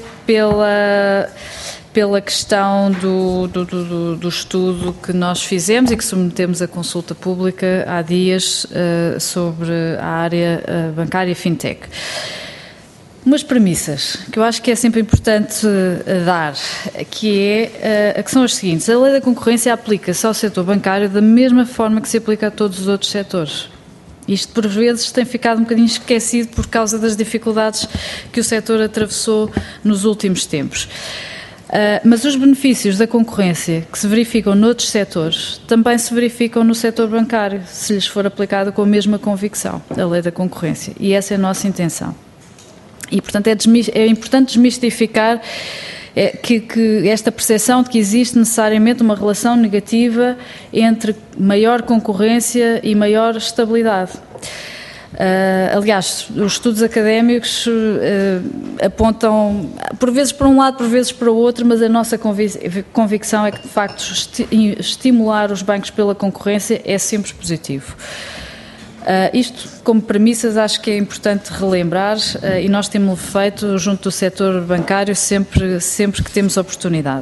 pela questão do estudo que nós fizemos e que submetemos à consulta pública há dias sobre a área bancária e fintech. Umas premissas que eu acho que é sempre importante dar, que são as seguintes. A lei da concorrência aplica-se ao setor bancário da mesma forma que se aplica a todos os outros setores. Isto, por vezes, tem ficado um bocadinho esquecido por causa das dificuldades que o setor atravessou nos últimos tempos. Mas os benefícios da concorrência que se verificam noutros setores também se verificam no setor bancário, se lhes for aplicado com a mesma convicção, a lei da concorrência. E essa é a nossa intenção. E, portanto, é importante desmistificar que esta percepção de que existe necessariamente uma relação negativa entre maior concorrência e maior estabilidade. Aliás, os estudos académicos apontam, por vezes para um lado, por vezes para o outro, mas a nossa convicção é que, de facto, estimular os bancos pela concorrência é sempre positivo. Isto, como premissas, acho que é importante relembrar e nós temos feito junto do setor bancário sempre que temos oportunidade.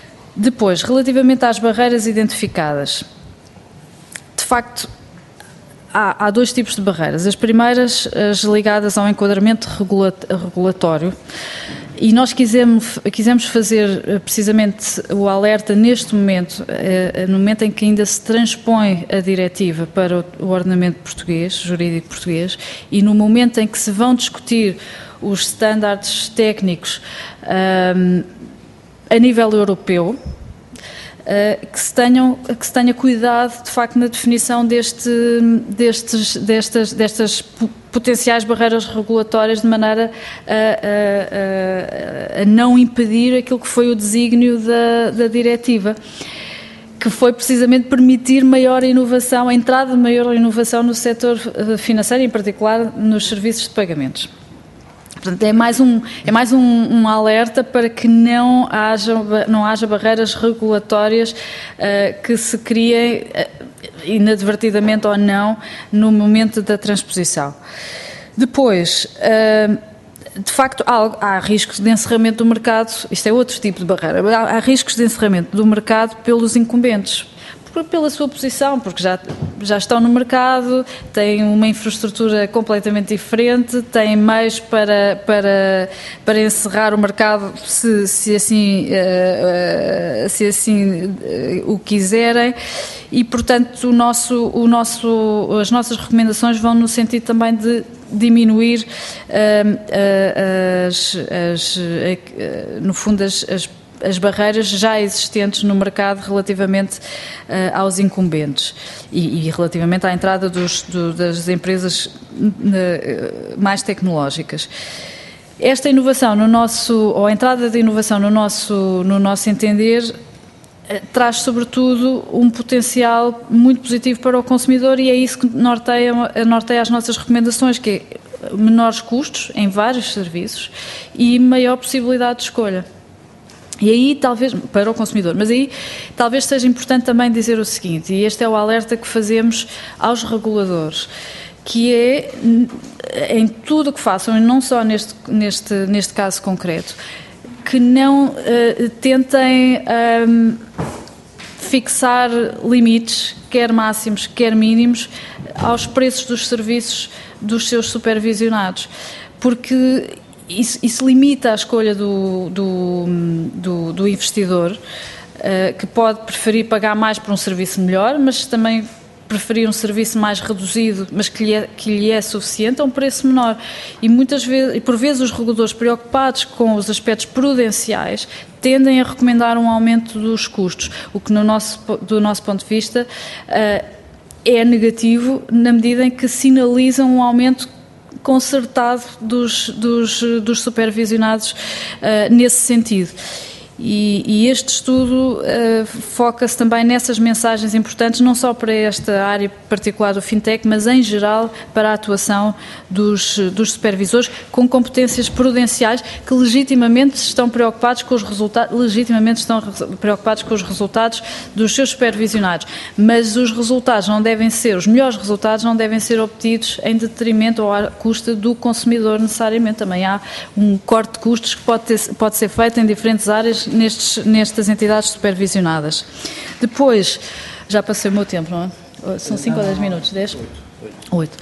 Depois, relativamente às barreiras identificadas, de facto, há dois tipos de barreiras. As primeiras, as ligadas ao enquadramento regulatório, e nós quisemos fazer precisamente o alerta neste momento, no momento em que ainda se transpõe a diretiva para o ordenamento português, jurídico português, e no momento em que se vão discutir os estándares técnicos a nível europeu, que se tenha cuidado, de facto, na definição destas potenciais barreiras regulatórias, de maneira a não impedir aquilo que foi o desígnio da diretiva, que foi precisamente permitir maior inovação, a entrada de maior inovação no setor financeiro, em particular nos serviços de pagamentos. Portanto, é mais um alerta para que não haja barreiras regulatórias que se criem, inadvertidamente ou não, no momento da transposição. Depois, de facto, há riscos de encerramento do mercado, isto é outro tipo de barreira, há riscos de encerramento do mercado pelos incumbentes, pela sua posição, porque já estão no mercado, têm uma infraestrutura completamente diferente, têm meios para encerrar o mercado se assim o quiserem, e portanto as nossas recomendações vão no sentido também de diminuir no fundo as barreiras já existentes no mercado relativamente aos incumbentes e relativamente à entrada das empresas mais tecnológicas. Esta inovação, ou a entrada de inovação no nosso entender, traz sobretudo um potencial muito positivo para o consumidor, e é isso que norteia as nossas recomendações, que é menores custos em vários serviços e maior possibilidade de escolha. E aí, talvez, para o consumidor, mas aí talvez seja importante também dizer o seguinte, e este é o alerta que fazemos aos reguladores, que é, em tudo o que façam, e não só neste caso concreto, que não tentem fixar limites, quer máximos, quer mínimos, aos preços dos serviços dos seus supervisionados, porque isso limita a escolha do investidor, que pode preferir pagar mais por um serviço melhor, mas também preferir um serviço mais reduzido, mas que lhe é suficiente, a um preço menor. E por vezes os reguladores, preocupados com os aspectos prudenciais, tendem a recomendar um aumento dos custos, o que do nosso ponto de vista é negativo, na medida em que sinalizam um aumento concertado dos supervisionados nesse sentido. E este estudo foca-se também nessas mensagens importantes, não só para esta área particular do fintech, mas em geral para a atuação dos supervisores com competências prudenciais, que legitimamente estão preocupados com os resultados dos seus supervisionados, mas os melhores resultados não devem ser obtidos em detrimento ou à custa do consumidor necessariamente. Também há um corte de custos que pode ser feito em diferentes áreas nestas entidades supervisionadas. Depois, já passei o meu tempo, não é? São 5 ou 10 minutos? 10? 8.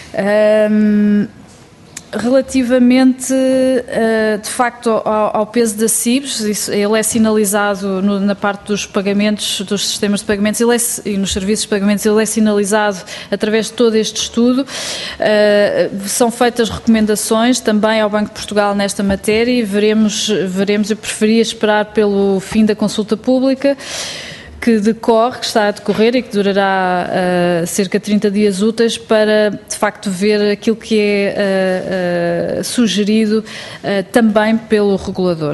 Relativamente, de facto, ao peso da CIBS, ele é sinalizado na parte dos pagamentos, dos sistemas de pagamentos, e nos serviços de pagamentos, ele é sinalizado através de todo este estudo. São feitas recomendações também ao Banco de Portugal nesta matéria, e veremos, eu preferia esperar pelo fim da consulta pública, que está a decorrer e que durará cerca de 30 dias úteis, para de facto ver aquilo que é sugerido também pelo regulador.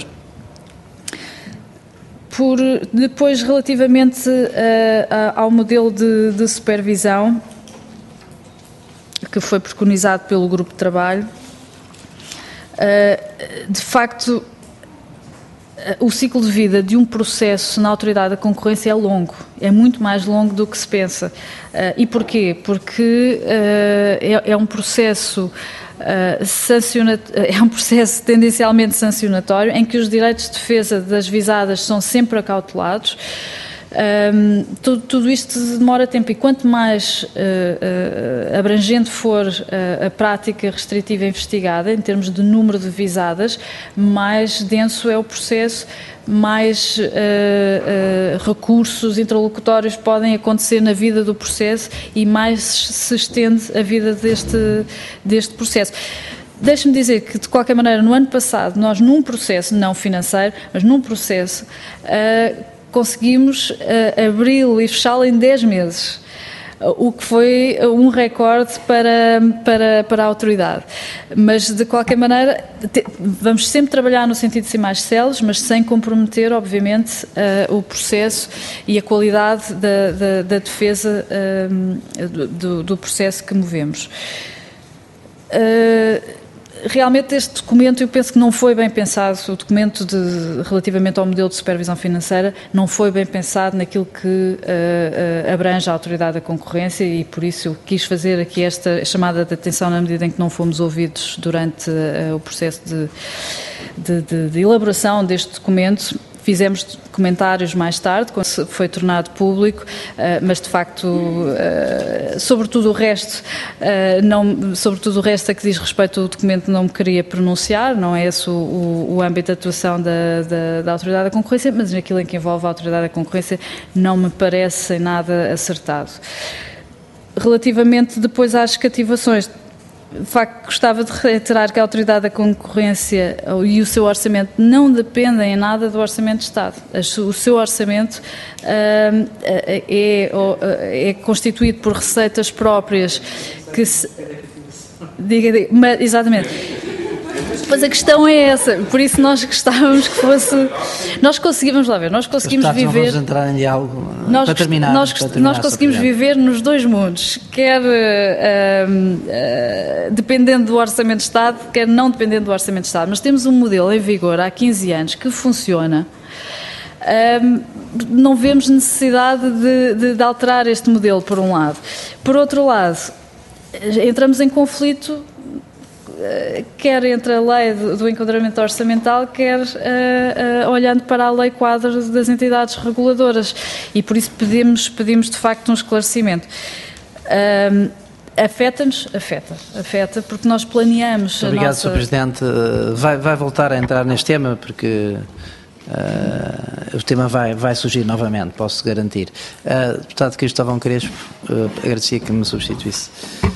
Depois, relativamente ao modelo de supervisão que foi preconizado pelo grupo de trabalho, de facto, o ciclo de vida de um processo na Autoridade da Concorrência é longo, é muito mais longo do que se pensa. E porquê? Porque é um processo tendencialmente sancionatório, em que os direitos de defesa das visadas são sempre acautelados. Tudo isto demora tempo, e quanto mais abrangente for a prática restritiva investigada, em termos de número de visadas, mais denso é o processo, mais recursos interlocutórios podem acontecer na vida do processo e mais se estende a vida deste processo. Deixe-me dizer que, de qualquer maneira, no ano passado, nós num processo, não financeiro, mas num processo, conseguimos abri-lo e fechá-lo em 10 meses, o que foi um recorde para a autoridade. Mas, de qualquer maneira, vamos sempre trabalhar no sentido de ser mais céleres, mas sem comprometer, obviamente, o processo e a qualidade da defesa do processo que movemos. Realmente este documento, eu penso que não foi bem pensado, o documento relativamente ao modelo de supervisão financeira não foi bem pensado naquilo que abrange a autoridade da concorrência, e por isso eu quis fazer aqui esta chamada de atenção na medida em que não fomos ouvidos durante o processo de elaboração deste documento. Fizemos comentários mais tarde, quando foi tornado público, mas de facto, sobretudo o resto a que diz respeito ao documento, não me queria pronunciar, não é esse o âmbito de atuação da Autoridade da Concorrência, mas naquilo em que envolve a Autoridade da Concorrência não me parece em nada acertado. Relativamente depois às cativações, de facto, gostava de reiterar que a Autoridade da Concorrência e o seu orçamento não dependem em nada do Orçamento de Estado. O seu orçamento é constituído por receitas próprias que se... Diga, exatamente. Pois a questão é essa, por isso nós gostávamos que fosse... Nós conseguimos viver... Vamos entrar em diálogo para terminar. Nós conseguimos viver nos dois mundos, quer dependendo do Orçamento de Estado, quer não dependendo do Orçamento de Estado. Mas temos um modelo em vigor há 15 anos que funciona. Não vemos necessidade de alterar este modelo, por um lado. Por outro lado, entramos em conflito quer entre a lei do enquadramento orçamental, quer olhando para a lei quadro das entidades reguladoras, e por isso pedimos de facto um esclarecimento. Afeta-nos? Afeta, porque nós planeamos a Obrigado, nossa... Sr. Presidente. Vai voltar a entrar neste tema, porque o tema vai surgir novamente, posso garantir. Deputado Cristóvão Crespo, agradecia que me substituísse.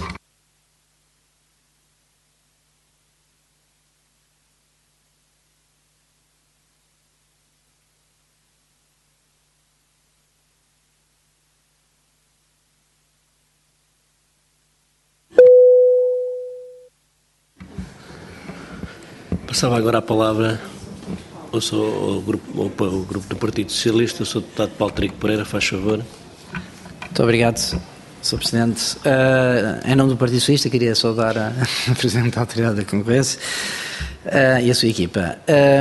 Passava agora a palavra ao grupo do Partido Socialista. Eu sou o deputado Paulo Trigo Pereira, faz favor. Muito obrigado, Sr. Presidente. Em nome do Partido Socialista, queria saudar a Presidente da Autoridade da Concorrência e a sua equipa.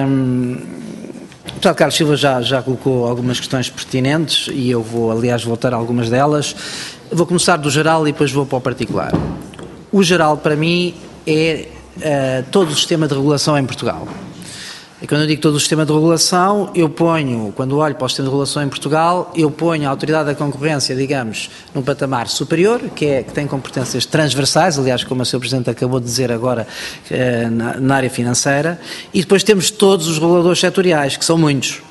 O deputado Carlos Silva já colocou algumas questões pertinentes e eu vou, aliás, voltar a algumas delas. Vou começar do geral e depois vou para o particular. O geral, para mim, é todo o sistema de regulação em Portugal. E quando eu digo todo o sistema de regulação, quando olho para o sistema de regulação em Portugal, eu ponho a Autoridade da Concorrência, digamos, num patamar superior, que tem competências transversais, aliás, como o Sr. Presidente acabou de dizer agora, na área financeira, e depois temos todos os reguladores setoriais, que são muitos.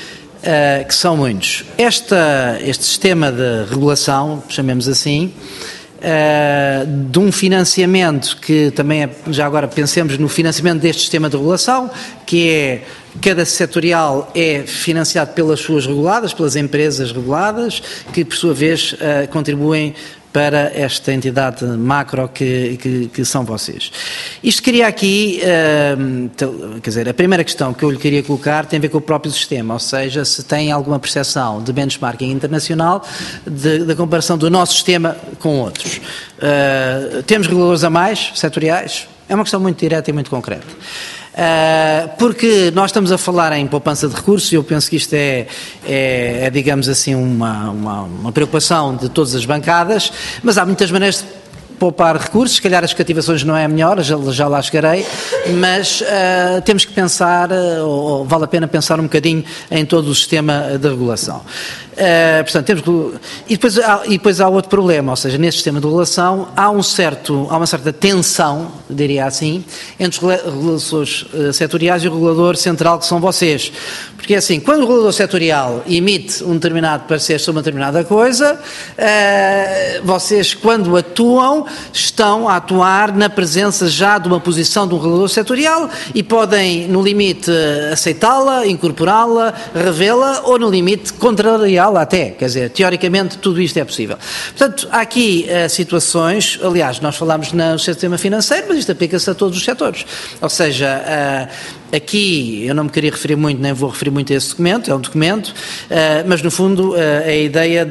Este sistema de regulação, chamemos assim, de um financiamento que também já agora pensemos no financiamento deste sistema de regulação, que é, cada setorial é financiado pelas suas reguladas, pelas empresas reguladas, que por sua vez contribuem para esta entidade macro que são vocês. Isto queria aqui, quer dizer, a primeira questão que eu lhe queria colocar tem a ver com o próprio sistema, ou seja, se tem alguma percepção de benchmarking internacional da comparação do nosso sistema com outros. Temos reguladores a mais, setoriais? É uma questão muito direta e muito concreta. Porque nós estamos a falar em poupança de recursos e eu penso que isto é digamos assim, uma preocupação de todas as bancadas, mas há muitas maneiras poupar recursos, se calhar as cativações não é a melhor, já lá chegarei, mas temos que pensar, ou vale a pena pensar um bocadinho em todo o sistema de regulação. Portanto, e depois há outro problema, ou seja, neste sistema de regulação há uma certa tensão, diria assim, entre os reguladores setoriais e o regulador central, que são vocês. Porque assim, quando o regulador setorial emite um determinado parecer sobre uma determinada coisa, vocês, quando atuam, estão a atuar na presença já de uma posição de um regulador setorial e podem, no limite, aceitá-la, incorporá-la, revê-la ou, no limite, contrariá-la até. Quer dizer, teoricamente, tudo isto é possível. Portanto, há aqui situações, aliás, nós falamos no sistema financeiro, mas isto aplica-se a todos os setores. Ou seja, aqui eu não me queria referir muito, nem vou referir muito a esse documento, é um documento, mas no fundo a ideia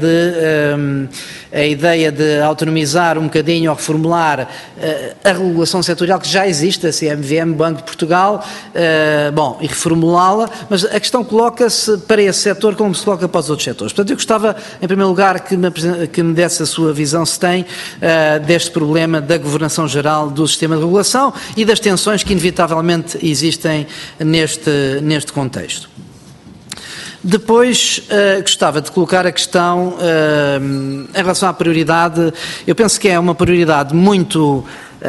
de autonomizar um bocadinho ou reformular a regulação setorial que já existe, a CMVM, Banco de Portugal, e reformulá-la, mas a questão coloca-se para esse setor como se coloca para os outros setores. Portanto, eu gostava, em primeiro lugar, que me desse a sua visão, se tem, deste problema da governação geral do sistema de regulação e das tensões que inevitavelmente existem neste contexto. Depois, gostava de colocar a questão em relação à prioridade. Eu penso que é uma prioridade muito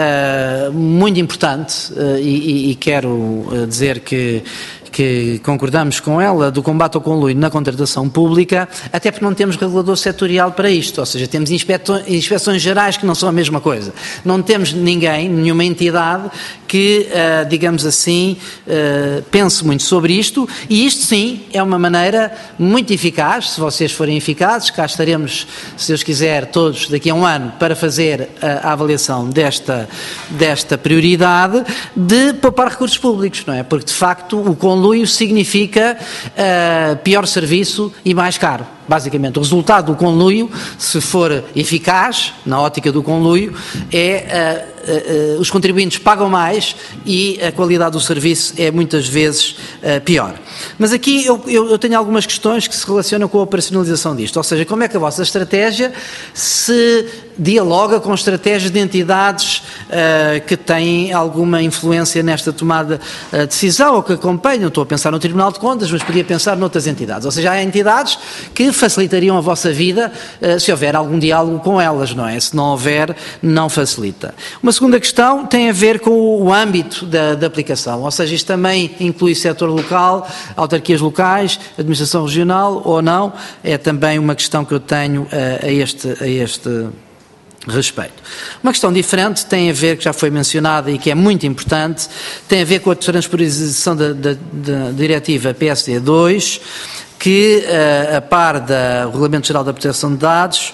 importante e quero dizer que concordamos com ela, do combate ao conluio na contratação pública, até porque não temos regulador setorial para isto, ou seja, temos inspeções gerais que não são a mesma coisa. Não temos nenhuma entidade que, digamos assim, pense muito sobre isto, e isto sim é uma maneira muito eficaz. Se vocês forem eficazes, cá estaremos, se Deus quiser, todos daqui a um ano para fazer a avaliação desta prioridade de poupar recursos públicos, não é? Porque de facto o conluio significa pior serviço e mais caro. Basicamente, o resultado do conluio, se for eficaz, na ótica do conluio, é os contribuintes pagam mais e a qualidade do serviço é muitas vezes pior. Mas aqui eu tenho algumas questões que se relacionam com a operacionalização disto, ou seja, como é que a vossa estratégia se dialoga com estratégias de entidades que têm alguma influência nesta tomada de decisão ou que acompanham. Estou a pensar no Tribunal de Contas, mas podia pensar noutras entidades. Ou seja, há entidades que facilitariam a vossa vida se houver algum diálogo com elas, não é? Se não houver, não facilita. Uma segunda questão tem a ver com o âmbito da aplicação, ou seja, isto também inclui setor local, autarquias locais, administração regional ou não, é também uma questão que eu tenho a este respeito. Uma questão diferente tem a ver, que já foi mencionada e que é muito importante, tem a ver com a transposição da diretiva PSD2, que, a par do Regulamento Geral da Proteção de Dados,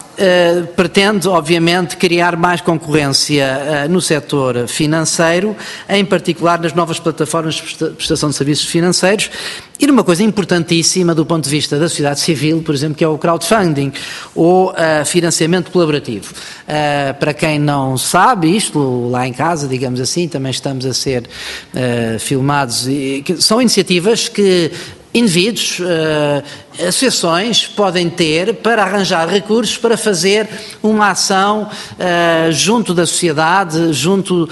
pretende, obviamente, criar mais concorrência no setor financeiro, em particular nas novas plataformas de prestação de serviços financeiros, e numa coisa importantíssima do ponto de vista da sociedade civil, por exemplo, que é o crowdfunding, ou financiamento colaborativo. Para quem não sabe isto, lá em casa, digamos assim, também estamos a ser filmados, são iniciativas que indivíduos, associações podem ter para arranjar recursos para fazer uma ação junto da sociedade, junto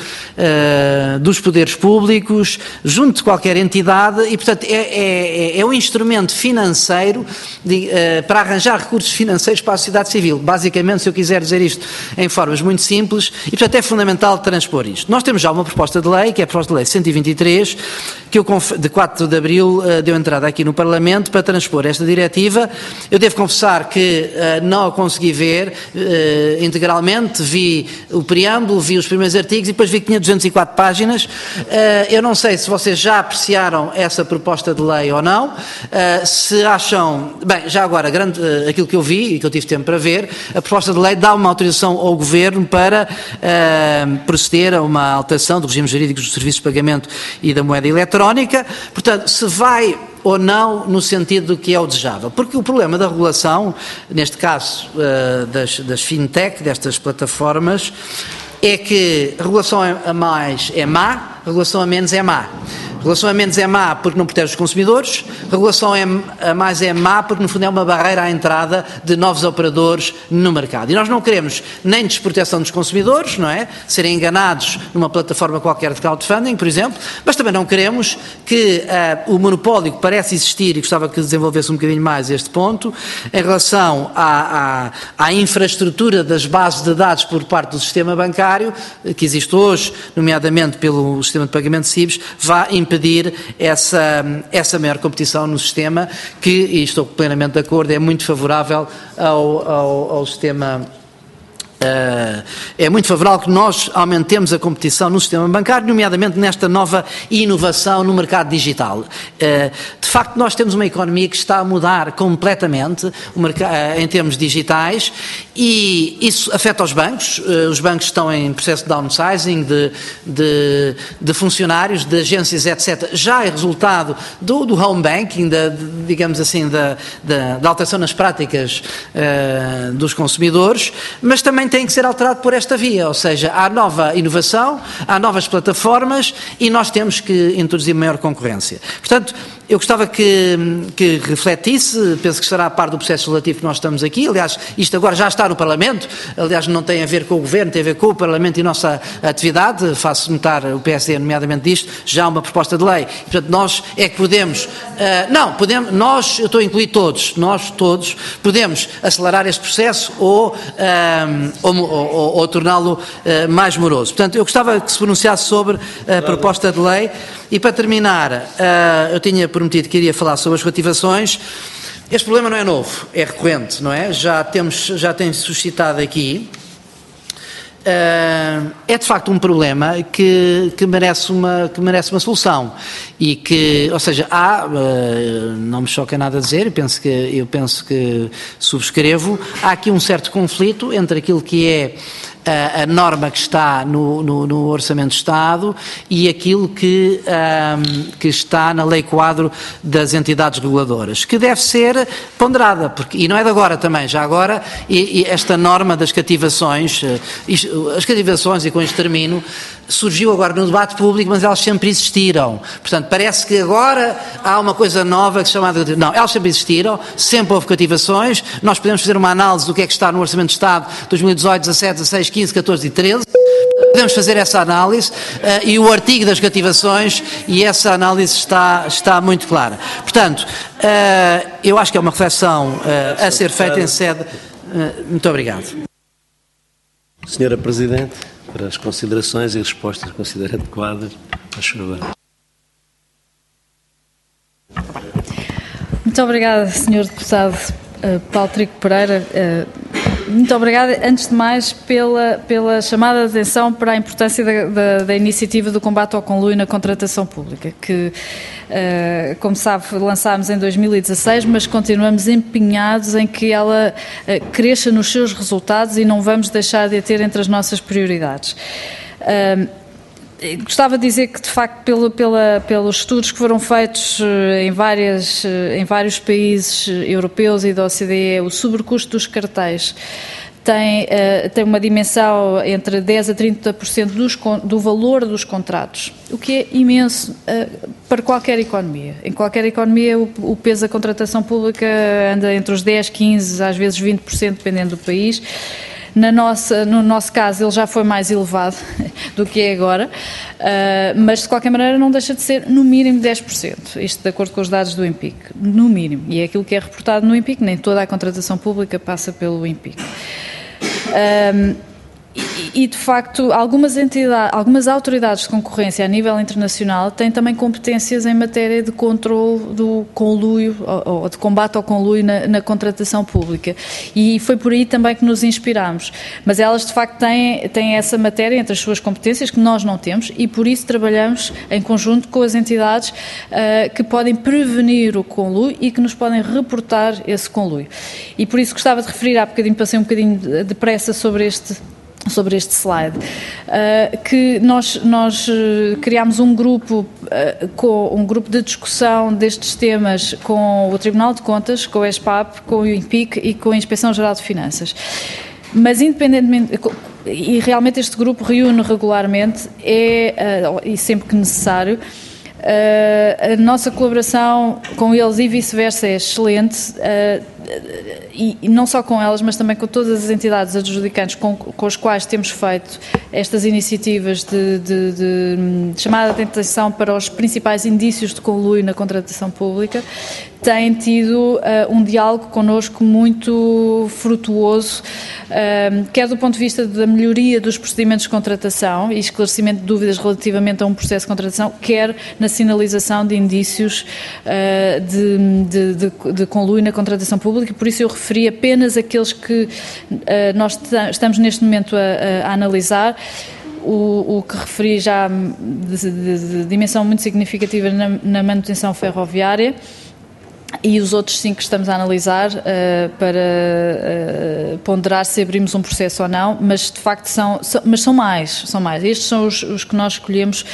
dos poderes públicos, junto de qualquer entidade e, portanto, é um instrumento financeiro para arranjar recursos financeiros para a sociedade civil. Basicamente, se eu quiser dizer isto em formas muito simples, e, portanto, é fundamental transpor isto. Nós temos já uma proposta de lei, que é a proposta de lei 123, que de 4 de abril deu entrada aqui no Parlamento para transpor esta diretiva. Eu devo confessar que não a consegui ver integralmente, vi o preâmbulo, vi os primeiros artigos e depois vi que tinha 204 páginas. Eu não sei se vocês já apreciaram essa proposta de lei ou não, se acham... Bem, já agora, aquilo que eu vi e que eu tive tempo para ver, a proposta de lei dá uma autorização ao Governo para proceder a uma alteração do regime jurídico dos serviços de pagamento e da moeda eletrónica. Portanto, se vai ou não no sentido do que é o desejável. Porque o problema da regulação, neste caso das fintech, destas plataformas, é que regulação a mais é má, regulação a menos é má. Regulação a menos é má porque não protege os consumidores, regulação a mais é má porque, no fundo, é uma barreira à entrada de novos operadores no mercado. E nós não queremos nem desproteção dos consumidores, não é? Serem enganados numa plataforma qualquer de crowdfunding, por exemplo, mas também não queremos que o monopólio que parece existir, e gostava que desenvolvesse um bocadinho mais este ponto, em relação à infraestrutura das bases de dados por parte do sistema bancário, que existe hoje, nomeadamente pelo sistema de pagamento CIBS, vá impedir essa maior competição no sistema, que, e estou plenamente de acordo, é muito favorável ao sistema. É muito favorável que nós aumentemos a competição no sistema bancário, nomeadamente nesta nova inovação no mercado digital. De facto, nós temos uma economia que está a mudar completamente em termos digitais, e isso afeta os bancos. Os bancos estão em processo de downsizing de funcionários, de agências, etc. Já é resultado do home banking, digamos assim, da alteração nas práticas dos consumidores, mas também tem que ser alterado por esta via, ou seja, há nova inovação, há novas plataformas e nós temos que introduzir maior concorrência. Portanto, eu gostava que refletisse, penso que estará a par do processo legislativo que nós estamos aqui, aliás, isto agora já está no Parlamento, aliás, não tem a ver com o Governo, tem a ver com o Parlamento e nossa atividade, faço notar o PSD, nomeadamente disto, já há uma proposta de lei, portanto, nós é que podemos, nós, eu estou a incluir todos, nós todos, podemos acelerar este processo ou torná-lo mais moroso. Portanto, eu gostava que se pronunciasse sobre a proposta de lei. E para terminar, eu tinha prometido que iria falar sobre as reativações. Este problema não é novo, é recorrente, não é? Já tem suscitado aqui. É de facto um problema que merece uma solução e que, ou seja, não me choca nada dizer, eu penso que subscrevo, há aqui um certo conflito entre aquilo que é a norma que está no Orçamento de Estado e aquilo que está na Lei Quadro das entidades reguladoras, que deve ser ponderada, e não é de agora também, já agora, e esta norma das cativações, as cativações, e com isto termino, surgiu agora no debate público, mas elas sempre existiram. Portanto, parece que agora há uma coisa nova que se chama de... Não, elas sempre existiram, sempre houve cativações, nós podemos fazer uma análise do que é que está no Orçamento de Estado 2018, 17, 16, 15, 14 e 13, podemos fazer essa análise e o artigo das cativações, e essa análise está muito clara. Portanto, eu acho que é uma reflexão a ser feita em sede... muito obrigado. Senhora Presidente, para as considerações e respostas que considera adequadas, faz favor. Muito obrigada, Sr. Deputado Paulo Trigo Pereira. Muito obrigada, antes de mais, pela chamada de atenção para a importância da iniciativa do combate ao conluio na contratação pública, que, como sabe, lançámos em 2016, mas continuamos empenhados em que ela cresça nos seus resultados e não vamos deixar de a ter entre as nossas prioridades. Gostava de dizer que, de facto, pelos estudos que foram feitos em vários países europeus e da OCDE, o sobrecusto dos cartéis tem uma dimensão entre 10% a 30% do valor dos contratos, o que é imenso para qualquer economia. Em qualquer economia, o peso da contratação pública anda entre os 10%, 15%, às vezes 20%, dependendo do país. No nosso caso, ele já foi mais elevado do que é agora, mas de qualquer maneira não deixa de ser no mínimo 10%, isto de acordo com os dados do INPIC, no mínimo, e é aquilo que é reportado no INPIC, nem toda a contratação pública passa pelo INPIC. E, de facto, algumas autoridades de concorrência a nível internacional têm também competências em matéria de controle do conluio, ou de combate ao conluio na contratação pública. E foi por aí também que nos inspirámos. Mas elas, de facto, têm essa matéria entre as suas competências, que nós não temos, e por isso trabalhamos em conjunto com as entidades que podem prevenir o conluio e que nos podem reportar esse conluio. E por isso gostava de referir, há bocadinho, passei um bocadinho depressa sobre este slide, que nós criámos um grupo de discussão destes temas com o Tribunal de Contas, com o ESPAP, com o INPIC e com a Inspeção-Geral de Finanças. Mas, independentemente, e realmente este grupo reúne regularmente, e sempre que necessário, A nossa colaboração com eles e vice-versa é excelente, e não só com elas, mas também com todas as entidades adjudicantes com as quais temos feito estas iniciativas de chamada de atenção para os principais indícios de conluio na contratação pública. Têm tido um diálogo connosco muito frutuoso, quer do ponto de vista da melhoria dos procedimentos de contratação e esclarecimento de dúvidas relativamente a um processo de contratação, quer na sinalização de indícios de conluio na contratação pública. Por isso eu referi apenas aqueles que nós estamos neste momento a analisar. O que referi já de dimensão muito significativa na manutenção ferroviária, e os outros 5 que estamos a analisar para ponderar se abrimos um processo ou não, mas de facto são mais. Estes são os que nós escolhemos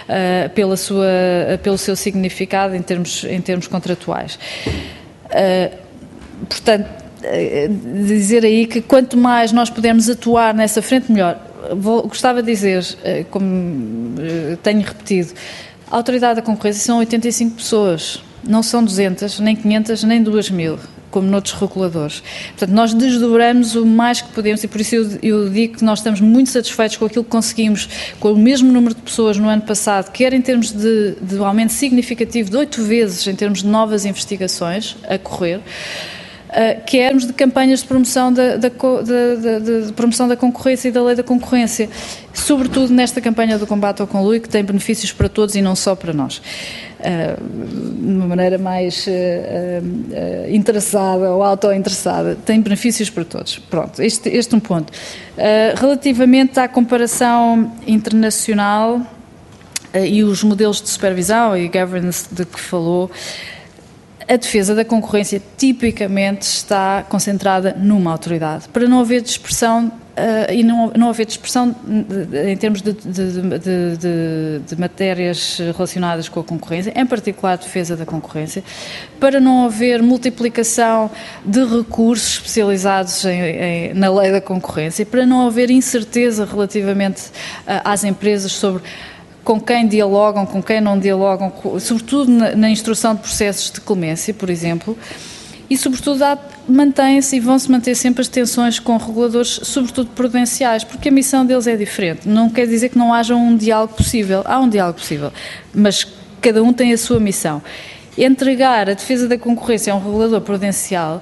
pelo seu significado em termos contratuais. Portanto, dizer aí que quanto mais nós pudermos atuar nessa frente, melhor. Gostava de dizer, como tenho repetido, a Autoridade da Concorrência são 85 pessoas. Não são 200, nem 500, nem 2.000, como noutros reguladores. Portanto, nós desdobramos o mais que podemos, e por isso eu digo que nós estamos muito satisfeitos com aquilo que conseguimos, com o mesmo número de pessoas no ano passado, quer em termos de aumento significativo de 8 vezes em termos de novas investigações a correr, queremos de campanhas de promoção de promoção da concorrência e da lei da concorrência, sobretudo nesta campanha do combate ao conluio, que tem benefícios para todos e não só para nós. De uma maneira mais interessada ou auto-interessada, tem benefícios para todos. Pronto, este é um ponto. Relativamente à comparação internacional e os modelos de supervisão e governance de que falou, a defesa da concorrência tipicamente está concentrada numa autoridade, para não haver dispersão e não haver dispersão em termos de matérias relacionadas com a concorrência, em particular a defesa da concorrência, para não haver multiplicação de recursos especializados na lei da concorrência, para não haver incerteza relativamente às empresas sobre com quem dialogam, com quem não dialogam, sobretudo na instrução de processos de clemência, por exemplo, e sobretudo mantêm-se e vão-se manter sempre as tensões com reguladores, sobretudo prudenciais, porque a missão deles é diferente. Não quer dizer que não haja um diálogo possível, há um diálogo possível, mas cada um tem a sua missão. Entregar a defesa da concorrência a um regulador prudencial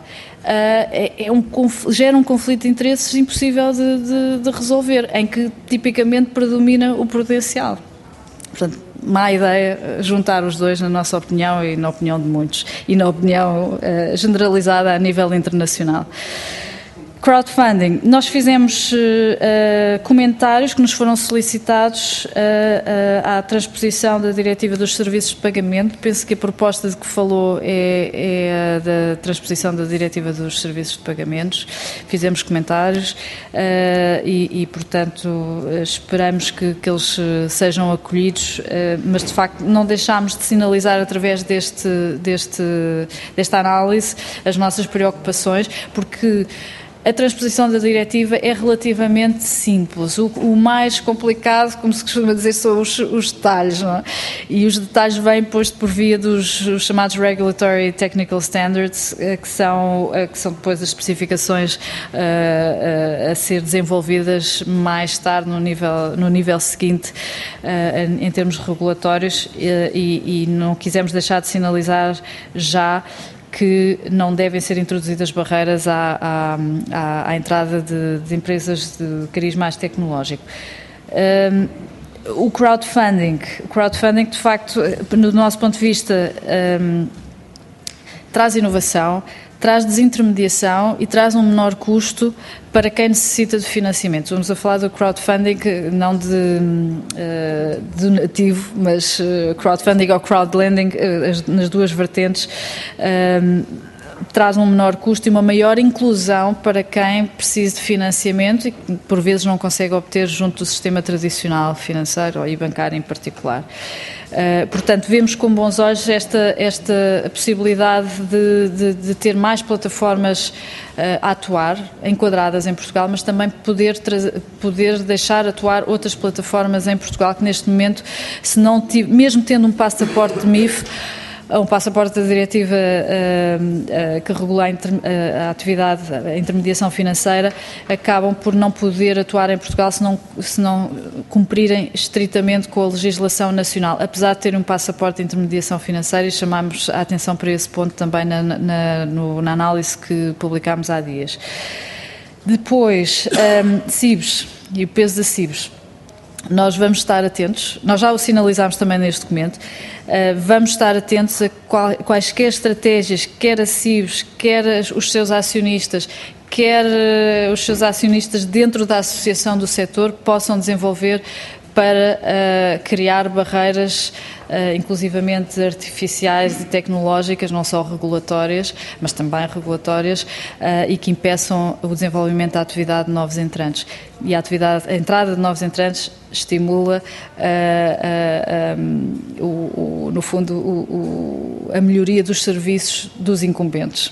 gera um conflito de interesses impossível de resolver, em que tipicamente predomina o prudencial. Portanto, má ideia juntar os dois, na nossa opinião e na opinião de muitos, e na opinião generalizada a nível internacional. Crowdfunding. Nós fizemos comentários que nos foram solicitados à transposição da Diretiva dos Serviços de Pagamento. Penso que a proposta de que falou é a da transposição da Diretiva dos Serviços de Pagamentos. Fizemos comentários e portanto, esperamos que eles sejam acolhidos, mas de facto não deixámos de sinalizar através desta análise as nossas preocupações, porque a transposição da diretiva é relativamente simples. O mais complicado, como se costuma dizer, são os detalhes, não é? E os detalhes vêm depois por via dos chamados Regulatory Technical Standards, que são depois as especificações a ser desenvolvidas mais tarde no nível seguinte, em termos regulatórios, e não quisemos deixar de sinalizar já que não devem ser introduzidas barreiras à entrada de empresas de cariz mais tecnológico. O crowdfunding, de facto, no nosso ponto de vista, traz inovação, traz desintermediação e traz um menor custo para quem necessita de financiamento. Vamos a falar do crowdfunding, não de donativo, mas crowdfunding ou crowdlending, nas duas vertentes. traz um menor custo e uma maior inclusão para quem precisa de financiamento e que por vezes não consegue obter junto do sistema tradicional financeiro e bancário em particular. Portanto, vemos com bons olhos esta possibilidade de ter mais plataformas a atuar, enquadradas em Portugal, mas também poder deixar atuar outras plataformas em Portugal que neste momento, se não mesmo tendo um passaporte de MIF, um passaporte da diretiva que regula a atividade, a intermediação financeira, acabam por não poder atuar em Portugal se não cumprirem estritamente com a legislação nacional, apesar de ter um passaporte de intermediação financeira, e chamamos a atenção para esse ponto também na análise que publicámos há dias. Depois, CIBS e o peso da CIBS. Nós vamos estar atentos, nós já o sinalizámos também neste documento, vamos estar atentos a quaisquer estratégias, quer a CIBS, quer os seus acionistas, quer os seus acionistas dentro da associação do setor possam desenvolver para criar barreiras, inclusivamente artificiais e tecnológicas, não só regulatórias, mas também regulatórias, e que impeçam o desenvolvimento da atividade de novos entrantes. E a entrada de novos entrantes estimula, no fundo, a melhoria dos serviços dos incumbentes.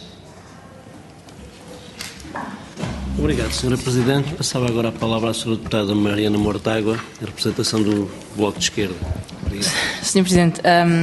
Obrigado, Sra. Presidente. Passava agora a palavra à Sra. Deputada Mariana Mortágua, em representação do Bloco de Esquerda. Obrigado. Sr. Presidente,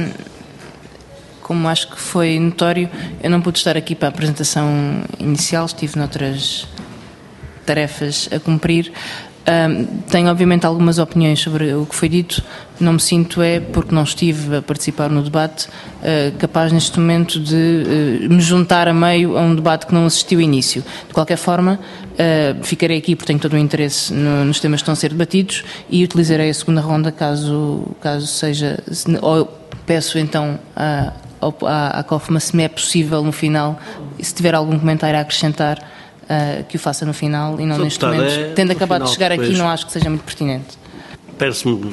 como acho que foi notório, eu não pude estar aqui para a apresentação inicial, estive noutras tarefas a cumprir. Tenho obviamente algumas opiniões sobre o que foi dito, não me sinto, porque não estive a participar no debate, capaz neste momento de me juntar a meio a um debate que não assistiu ao início. De qualquer forma, ficarei aqui porque tenho todo o interesse nos temas que estão a ser debatidos e utilizarei a segunda ronda caso seja, ou peço então à COFMA, se me é possível no final, se tiver algum comentário a acrescentar, que o faça no final e não neste momento. Tendo acabado de chegar aqui, não acho que seja muito pertinente. Peço-me.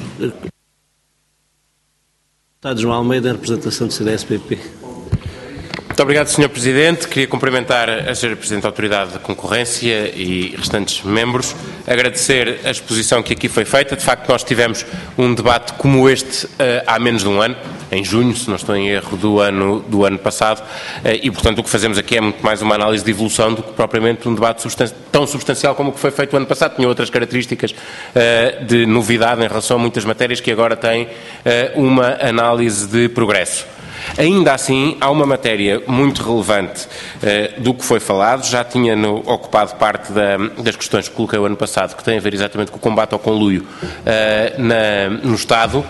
Deputado João Almeida, em representação do CDS-PP. Muito obrigado, Sr. Presidente. Queria cumprimentar a Sra. Presidente da Autoridade de Concorrência e restantes membros. Agradecer a exposição que aqui foi feita. De facto, nós tivemos um debate como este há menos de um ano, em junho, se não estou em erro, do ano passado, e, portanto, o que fazemos aqui é muito mais uma análise de evolução do que propriamente um debate tão substancial como o que foi feito o ano passado. Tinha outras características de novidade em relação a muitas matérias que agora têm uma análise de progresso. Ainda assim, há uma matéria muito relevante do que foi falado, já tinha ocupado parte das questões que coloquei o ano passado, que tem a ver exatamente com o combate ao conluio no Estado,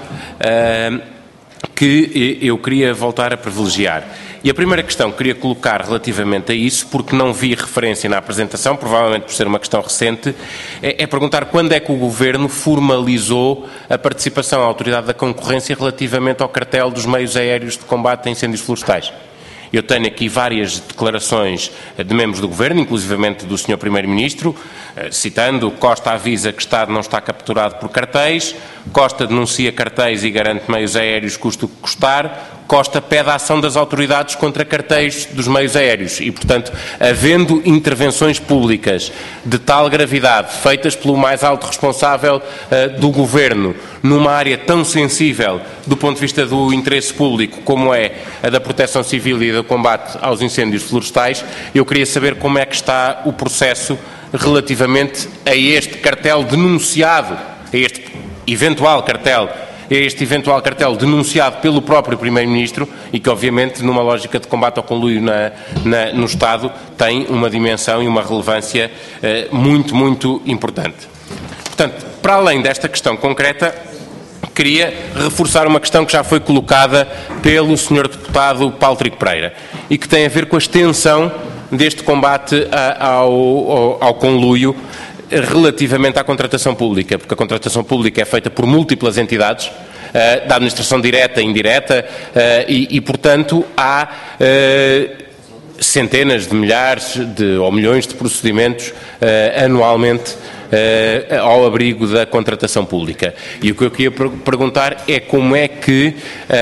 que eu queria voltar a privilegiar. E a primeira questão que queria colocar relativamente a isso, porque não vi referência na apresentação, provavelmente por ser uma questão recente, é perguntar quando é que o Governo formalizou a participação à Autoridade da Concorrência relativamente ao cartel dos meios aéreos de combate a incêndios florestais. Eu tenho aqui várias declarações de membros do Governo, inclusivamente do Sr. Primeiro-Ministro, citando: Costa avisa que o Estado não está capturado por cartéis, Costa denuncia cartéis e garante meios aéreos custe o que custar, Costa pede a ação das autoridades contra cartéis dos meios aéreos e, portanto, havendo intervenções públicas de tal gravidade feitas pelo mais alto responsável do Governo numa área tão sensível do ponto de vista do interesse público como é a da proteção civil e do combate aos incêndios florestais, eu queria saber como é que está o processo relativamente a este cartel denunciado, a este eventual cartel denunciado pelo próprio Primeiro-Ministro e que, obviamente, numa lógica de combate ao conluio no Estado, tem uma dimensão e uma relevância muito, muito importante. Portanto, para além desta questão concreta, queria reforçar uma questão que já foi colocada pelo Sr. Deputado Paulo Trigo Pereira e que tem a ver com a extensão deste combate ao conluio relativamente à contratação pública, porque a contratação pública é feita por múltiplas entidades, da administração direta e indireta, e portanto, há centenas de milhares ou milhões de procedimentos anualmente ao abrigo da contratação pública. E o que eu queria perguntar é como é que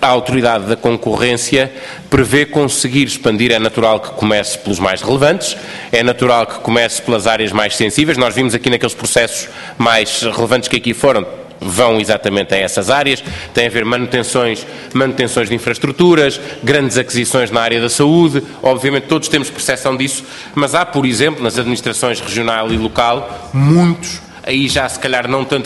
a Autoridade da Concorrência prevê conseguir expandir. É natural que comece pelos mais relevantes, é natural que comece pelas áreas mais sensíveis. Nós vimos aqui naqueles processos mais relevantes que aqui foram, vão exatamente a essas áreas. Tem a ver manutenções de infraestruturas, grandes aquisições na área da saúde. Obviamente todos temos percepção disso, mas há, por exemplo, nas administrações regional e local, muitos, aí já se calhar não tanto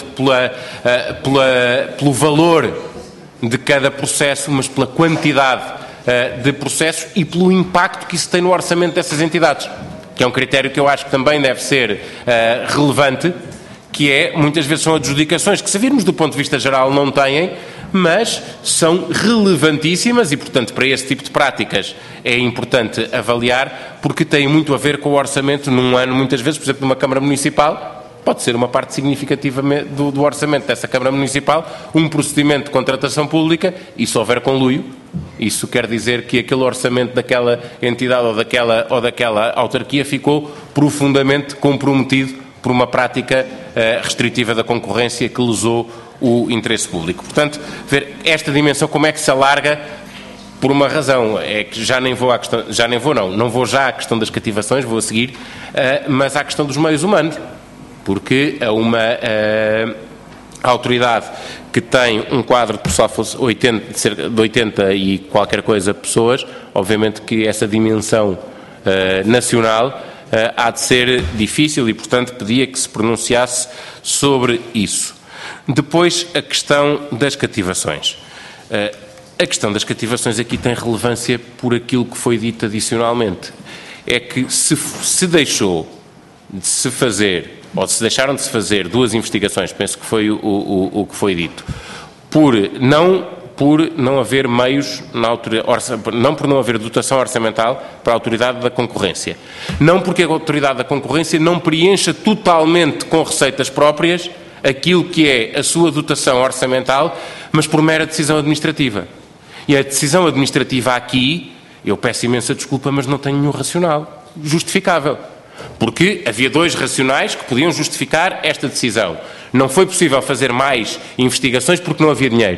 pelo valor de cada processo, mas pela quantidade de processos e pelo impacto que isso tem no orçamento dessas entidades, que é um critério que eu acho que também deve ser relevante, que é, muitas vezes são adjudicações que, se virmos do ponto de vista geral, não têm, mas são relevantíssimas e, portanto, para esse tipo de práticas é importante avaliar, porque tem muito a ver com o orçamento num ano, muitas vezes, por exemplo, numa Câmara Municipal, pode ser uma parte significativa do orçamento dessa Câmara Municipal, um procedimento de contratação pública, e se houver conluio, isso quer dizer que aquele orçamento daquela entidade ou daquela autarquia ficou profundamente comprometido por uma prática restritiva da concorrência que lesou o interesse público. Portanto, ver esta dimensão como é que se alarga, por uma razão, é que não vou já à questão das cativações, vou a seguir, mas à questão dos meios humanos, porque a uma autoridade que tem um quadro de pessoal cerca de 80 e qualquer coisa pessoas, obviamente que essa dimensão nacional há de ser difícil e, portanto, pedia que se pronunciasse sobre isso. Depois, a questão das cativações. A questão das cativações aqui tem relevância por aquilo que foi dito adicionalmente. É que se deixou de se fazer, ou se deixaram de se fazer duas investigações, penso que foi o que foi dito, por não haver meios, não por não haver dotação orçamental para a Autoridade da Concorrência. Não porque a Autoridade da Concorrência não preencha totalmente com receitas próprias aquilo que é a sua dotação orçamental, mas por mera decisão administrativa. E a decisão administrativa aqui, eu peço imensa desculpa, mas não tem nenhum racional justificável. Porque havia dois racionais que podiam justificar esta decisão. Não foi possível fazer mais investigações porque não havia dinheiro.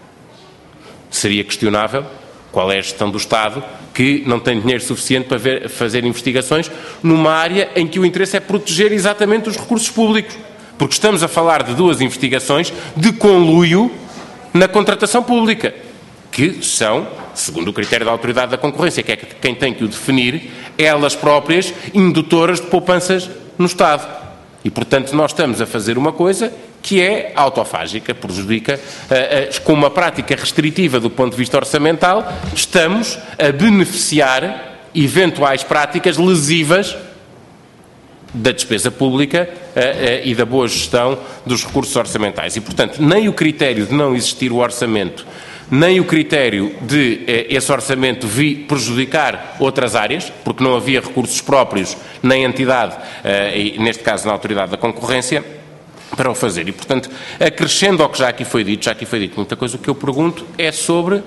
Seria questionável qual é a gestão do Estado que não tem dinheiro suficiente para fazer investigações numa área em que o interesse é proteger exatamente os recursos públicos. Porque estamos a falar de duas investigações de conluio na contratação pública, que são, segundo o critério da Autoridade da Concorrência, que é quem tem que o definir, elas próprias indutoras de poupanças no Estado. E, portanto, nós estamos a fazer uma coisa que é autofágica, prejudica, com uma prática restritiva do ponto de vista orçamental, estamos a beneficiar eventuais práticas lesivas da despesa pública e da boa gestão dos recursos orçamentais. E, portanto, nem o critério de não existir o orçamento, nem o critério de esse orçamento prejudicar outras áreas, porque não havia recursos próprios na entidade, e neste caso na Autoridade da Concorrência, para o fazer. E, portanto, acrescendo ao que já aqui foi dito muita coisa, o que eu pergunto é sobre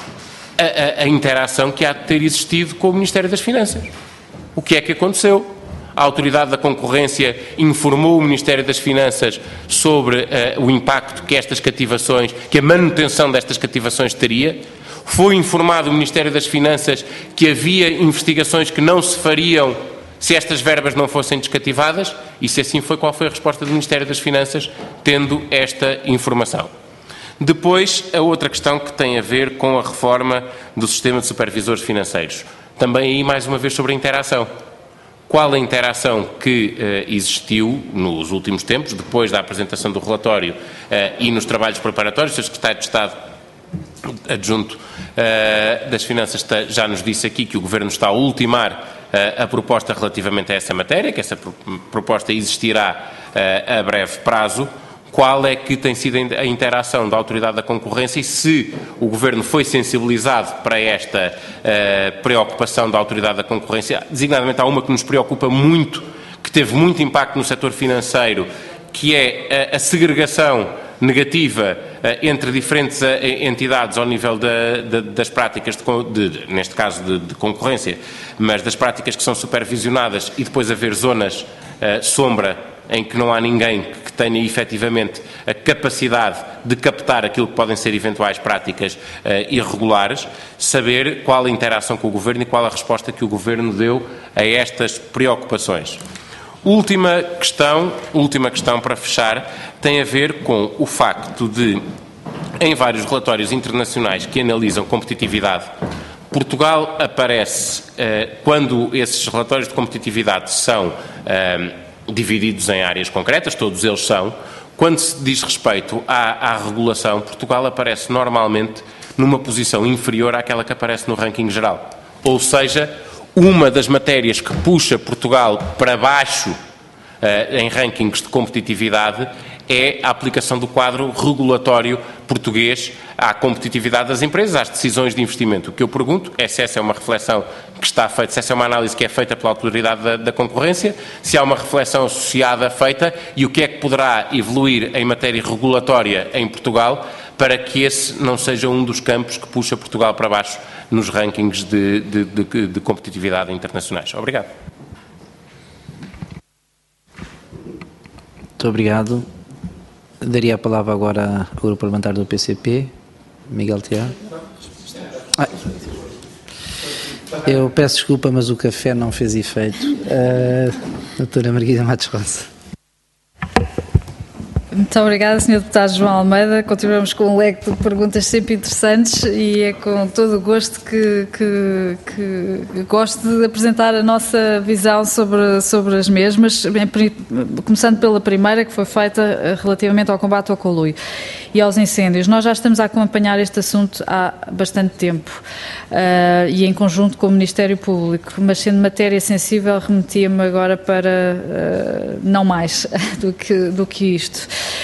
a interação que há de ter existido com o Ministério das Finanças. O que é que aconteceu? A Autoridade da Concorrência informou o Ministério das Finanças sobre o impacto que estas cativações, que a manutenção destas cativações teria. Foi informado o Ministério das Finanças que havia investigações que não se fariam se estas verbas não fossem descativadas, e se assim foi, qual foi a resposta do Ministério das Finanças, tendo esta informação? Depois, a outra questão que tem a ver com a reforma do sistema de supervisores financeiros. Também aí, mais uma vez, sobre a interação. Qual a interação que existiu nos últimos tempos, depois da apresentação do relatório e nos trabalhos preparatórios? O Sr. Secretário de Estado Adjunto das Finanças já nos disse aqui que o Governo está a ultimar a proposta relativamente a essa matéria, que essa proposta existirá a breve prazo. Qual é que tem sido a interação da Autoridade da Concorrência e se o Governo foi sensibilizado para esta preocupação da Autoridade da Concorrência? Designadamente há uma que nos preocupa muito, que teve muito impacto no setor financeiro, que é a segregação negativa entre diferentes entidades ao nível das práticas, neste caso de concorrência, mas das práticas que são supervisionadas, e depois haver zonas sombra em que não há ninguém que tenha efetivamente a capacidade de captar aquilo que podem ser eventuais práticas irregulares, saber qual a interação com o Governo e qual a resposta que o Governo deu a estas preocupações. Última questão para fechar, tem a ver com o facto de, em vários relatórios internacionais que analisam competitividade, Portugal aparece, quando esses relatórios de competitividade são divididos em áreas concretas, todos eles são, quando se diz respeito à regulação, Portugal aparece normalmente numa posição inferior àquela que aparece no ranking geral. Ou seja, uma das matérias que puxa Portugal para baixo em rankings de competitividade é a aplicação do quadro regulatório português à competitividade das empresas, às decisões de investimento. O que eu pergunto é se essa é uma reflexão que está feita, se essa é uma análise que é feita pela Autoridade da Concorrência, se há uma reflexão associada feita e o que é que poderá evoluir em matéria regulatória em Portugal para que esse não seja um dos campos que puxa Portugal para baixo nos rankings de competitividade internacionais. Obrigado. Muito obrigado. Daria a palavra agora ao Grupo Parlamentar do PCP, Miguel Tiago. Eu peço desculpa, mas o café não fez efeito. Doutora Margarida Matos Rosa. Muito obrigada, Sr. Deputado João Almeida. Continuamos com um leque de perguntas sempre interessantes e é com todo o gosto que gosto de apresentar a nossa visão sobre as mesmas, começando pela primeira, que foi feita relativamente ao combate ao conluio e aos incêndios. Nós já estamos a acompanhar este assunto há bastante tempo e em conjunto com o Ministério Público, mas sendo matéria sensível, remetia-me agora para não mais do que isto.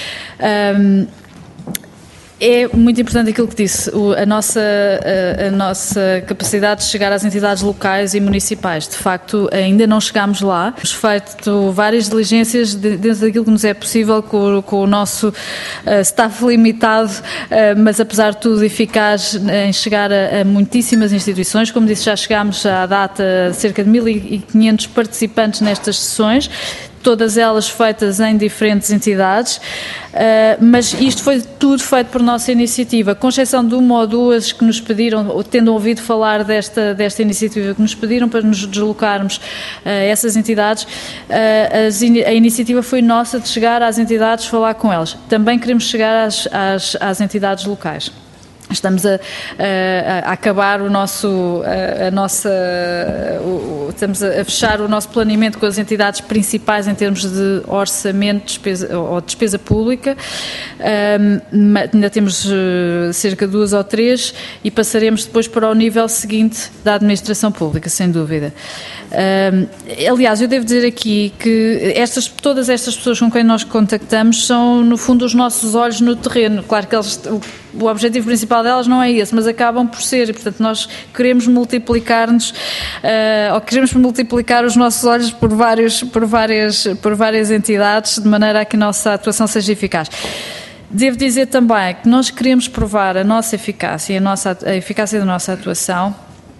É muito importante aquilo que disse, a nossa capacidade de chegar às entidades locais e municipais. De facto, ainda não chegámos lá. Temos feito várias diligências dentro daquilo que nos é possível com o nosso staff limitado, mas apesar de tudo eficaz em chegar a muitíssimas instituições. Como disse, já chegámos à data a cerca de 1.500 participantes nestas sessões, todas elas feitas em diferentes entidades, mas isto foi tudo feito por nossa iniciativa, com exceção de uma ou duas que nos pediram, ou tendo ouvido falar desta iniciativa, que nos pediram para nos deslocarmos a essas entidades, a iniciativa foi nossa de chegar às entidades, falar com elas. Também queremos chegar às entidades locais. Estamos a acabar estamos a fechar o nosso planeamento com as entidades principais em termos de orçamento ou despesa pública. Ainda temos cerca de 2 ou 3 e passaremos depois para o nível seguinte da administração pública, sem dúvida. Aliás, eu devo dizer aqui que todas estas pessoas com quem nós contactamos são, no fundo, os nossos olhos no terreno. Claro que o objetivo principal delas não é esse, mas acabam por ser, e portanto nós queremos multiplicar-nos, ou queremos multiplicar os nossos olhos por várias entidades, de maneira a que a nossa atuação seja eficaz. Devo dizer também que nós queremos provar a nossa eficácia, a eficácia da nossa atuação,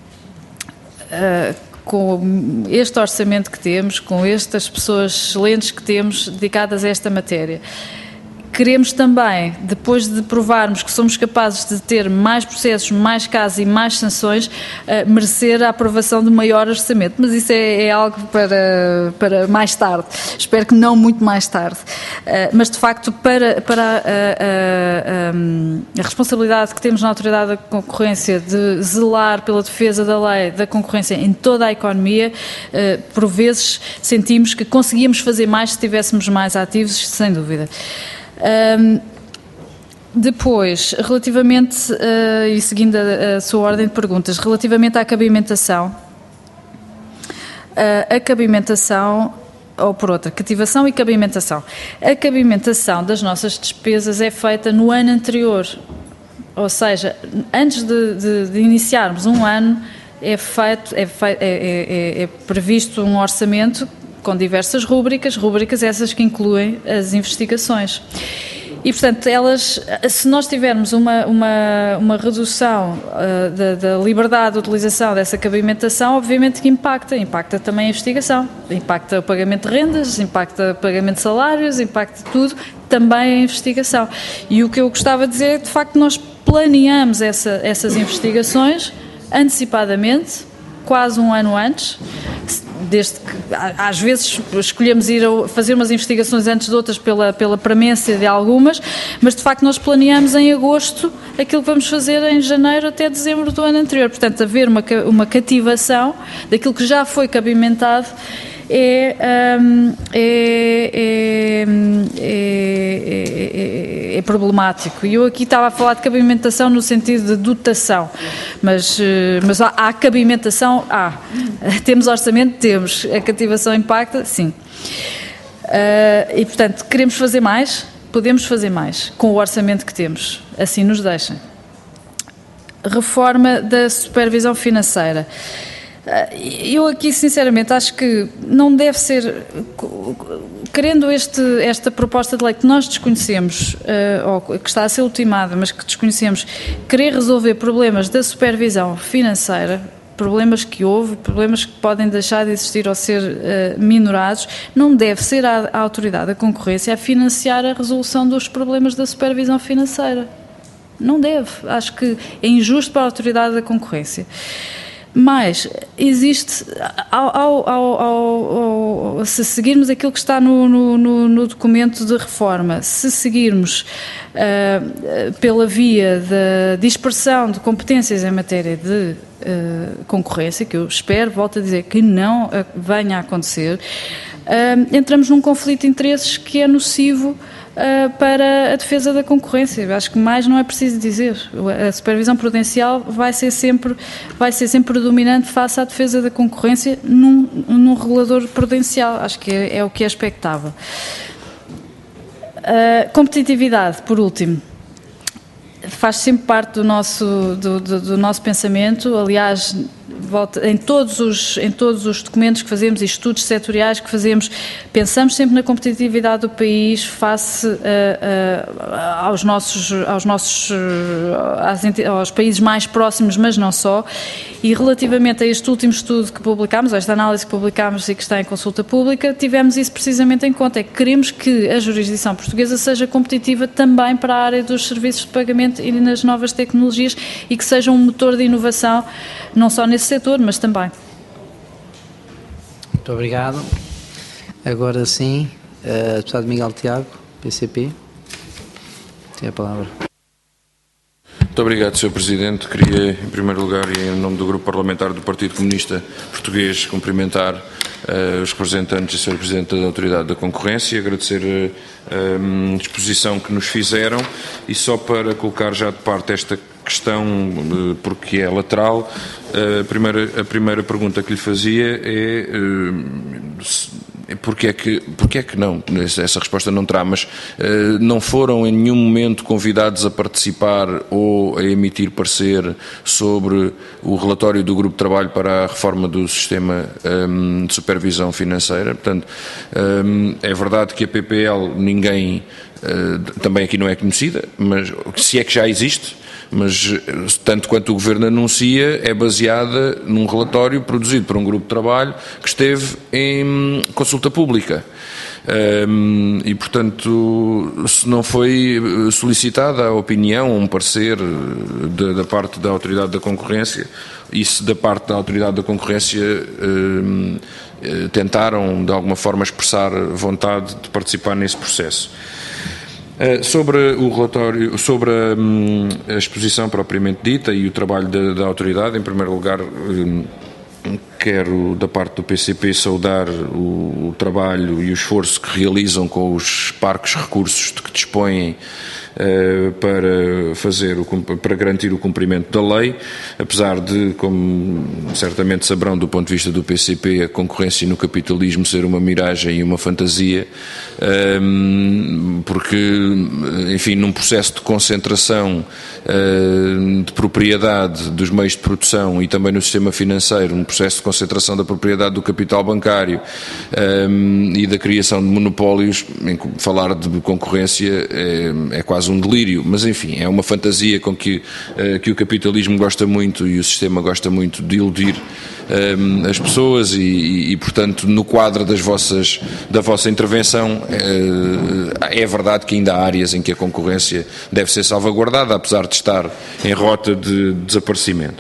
com este orçamento que temos, com estas pessoas excelentes que temos dedicadas a esta matéria. Queremos também, depois de provarmos que somos capazes de ter mais processos, mais casos e mais sanções, merecer a aprovação de maior orçamento. Mas isso é algo para mais tarde. Espero que não muito mais tarde. Mas, de facto, para a responsabilidade que temos na Autoridade da Concorrência de zelar pela defesa da lei da concorrência em toda a economia, por vezes sentimos que conseguíamos fazer mais se estivéssemos mais ativos, sem dúvida. Depois, relativamente, e seguindo a sua ordem de perguntas, relativamente à cabimentação, ou por outra, cativação e cabimentação. A cabimentação das nossas despesas é feita no ano anterior, ou seja, antes de iniciarmos um ano, é previsto um orçamento com diversas rúbricas essas que incluem as investigações. E, portanto, se nós tivermos uma redução da liberdade de utilização dessa cabimentação, obviamente que impacta também a investigação, impacta o pagamento de rendas, impacta o pagamento de salários, impacta tudo, também a investigação. E o que eu gostava de dizer é que, de facto, nós planeamos essas investigações antecipadamente, quase um ano antes, desde que às vezes escolhemos ir fazer umas investigações antes de outras pela premência de algumas, mas de facto nós planeamos em agosto aquilo que vamos fazer em janeiro até dezembro do ano anterior. Portanto, haver uma cativação daquilo que já foi cabimentado é problemático. E eu aqui estava a falar de cabimentação no sentido de dotação, mas há cabimentação, temos orçamento, temos, a cativação impacta, sim. E portanto, queremos fazer mais, podemos fazer mais com o orçamento que temos, assim nos deixem. Reforma da supervisão financeira. Eu aqui, sinceramente, acho que não deve ser, querendo esta proposta de lei que nós desconhecemos, ou que está a ser ultimada, mas que desconhecemos, querer resolver problemas da supervisão financeira, problemas que houve, problemas que podem deixar de existir ou ser minorados, não deve ser a autoridade da concorrência a financiar a resolução dos problemas da supervisão financeira. Não deve. Acho que é injusto para a autoridade da concorrência. Mas existe, se seguirmos aquilo que está no documento de reforma, se seguirmos pela via da dispersão de competências em matéria de concorrência, que eu espero, volto a dizer, que não venha a acontecer, entramos num conflito de interesses que é nocivo para a defesa da concorrência. Acho que mais não é preciso dizer. A supervisão prudencial vai ser sempre predominante face à defesa da concorrência num regulador prudencial. Acho que é o que é expectável. Competitividade, por último, faz sempre parte do nosso pensamento. Aliás, em todos os documentos que fazemos e estudos setoriais que fazemos, pensamos sempre na competitividade do país face aos países mais próximos, mas não só. E relativamente a este último estudo que publicámos, esta análise que publicámos e que está em consulta pública, tivemos isso precisamente em conta. É que queremos que a jurisdição portuguesa seja competitiva também para a área dos serviços de pagamento e nas novas tecnologias e que seja um motor de inovação, não só nesse setor, mas também. Muito obrigado. Agora sim, deputado Miguel Tiago, PCP, tem a palavra. Muito obrigado, Sr. Presidente. Queria, em primeiro lugar, e em nome do Grupo Parlamentar do Partido Comunista Português, cumprimentar os representantes e Sr. Presidente da Autoridade da Concorrência, agradecer a disposição que nos fizeram e só para colocar já de parte esta questão, porque é lateral, a primeira pergunta que lhe fazia é porque é que não, essa resposta não terá, mas não foram em nenhum momento convidados a participar ou a emitir parecer sobre o relatório do Grupo de Trabalho para a reforma do sistema de supervisão financeira. Portanto, é verdade que a PPL ninguém, também aqui não é conhecida, mas se é que já existe, mas tanto quanto o Governo anuncia, é baseada num relatório produzido por um grupo de trabalho que esteve em consulta pública. E, portanto, se não foi solicitada a opinião, um parecer da parte da Autoridade da Concorrência, e se da parte da Autoridade da Concorrência tentaram, de alguma forma, expressar vontade de participar nesse processo. Sobre o relatório, sobre a exposição propriamente dita e o trabalho da autoridade, em primeiro lugar, quero, da parte do PCP, saudar o trabalho e o esforço que realizam com os parcos recursos de que dispõem para garantir o cumprimento da lei, apesar de, como certamente saberão do ponto de vista do PCP, a concorrência no capitalismo ser uma miragem e uma fantasia, porque, enfim, num processo de concentração de propriedade dos meios de produção e também no sistema financeiro, um processo de concentração da propriedade do capital bancário e da criação de monopólios, falar de concorrência é quase um delírio, mas enfim, é uma fantasia com que o capitalismo gosta muito e o sistema gosta muito de iludir as pessoas e, portanto, no quadro da vossa intervenção, é verdade que ainda há áreas em que a concorrência deve ser salvaguardada, apesar de estar em rota de desaparecimento.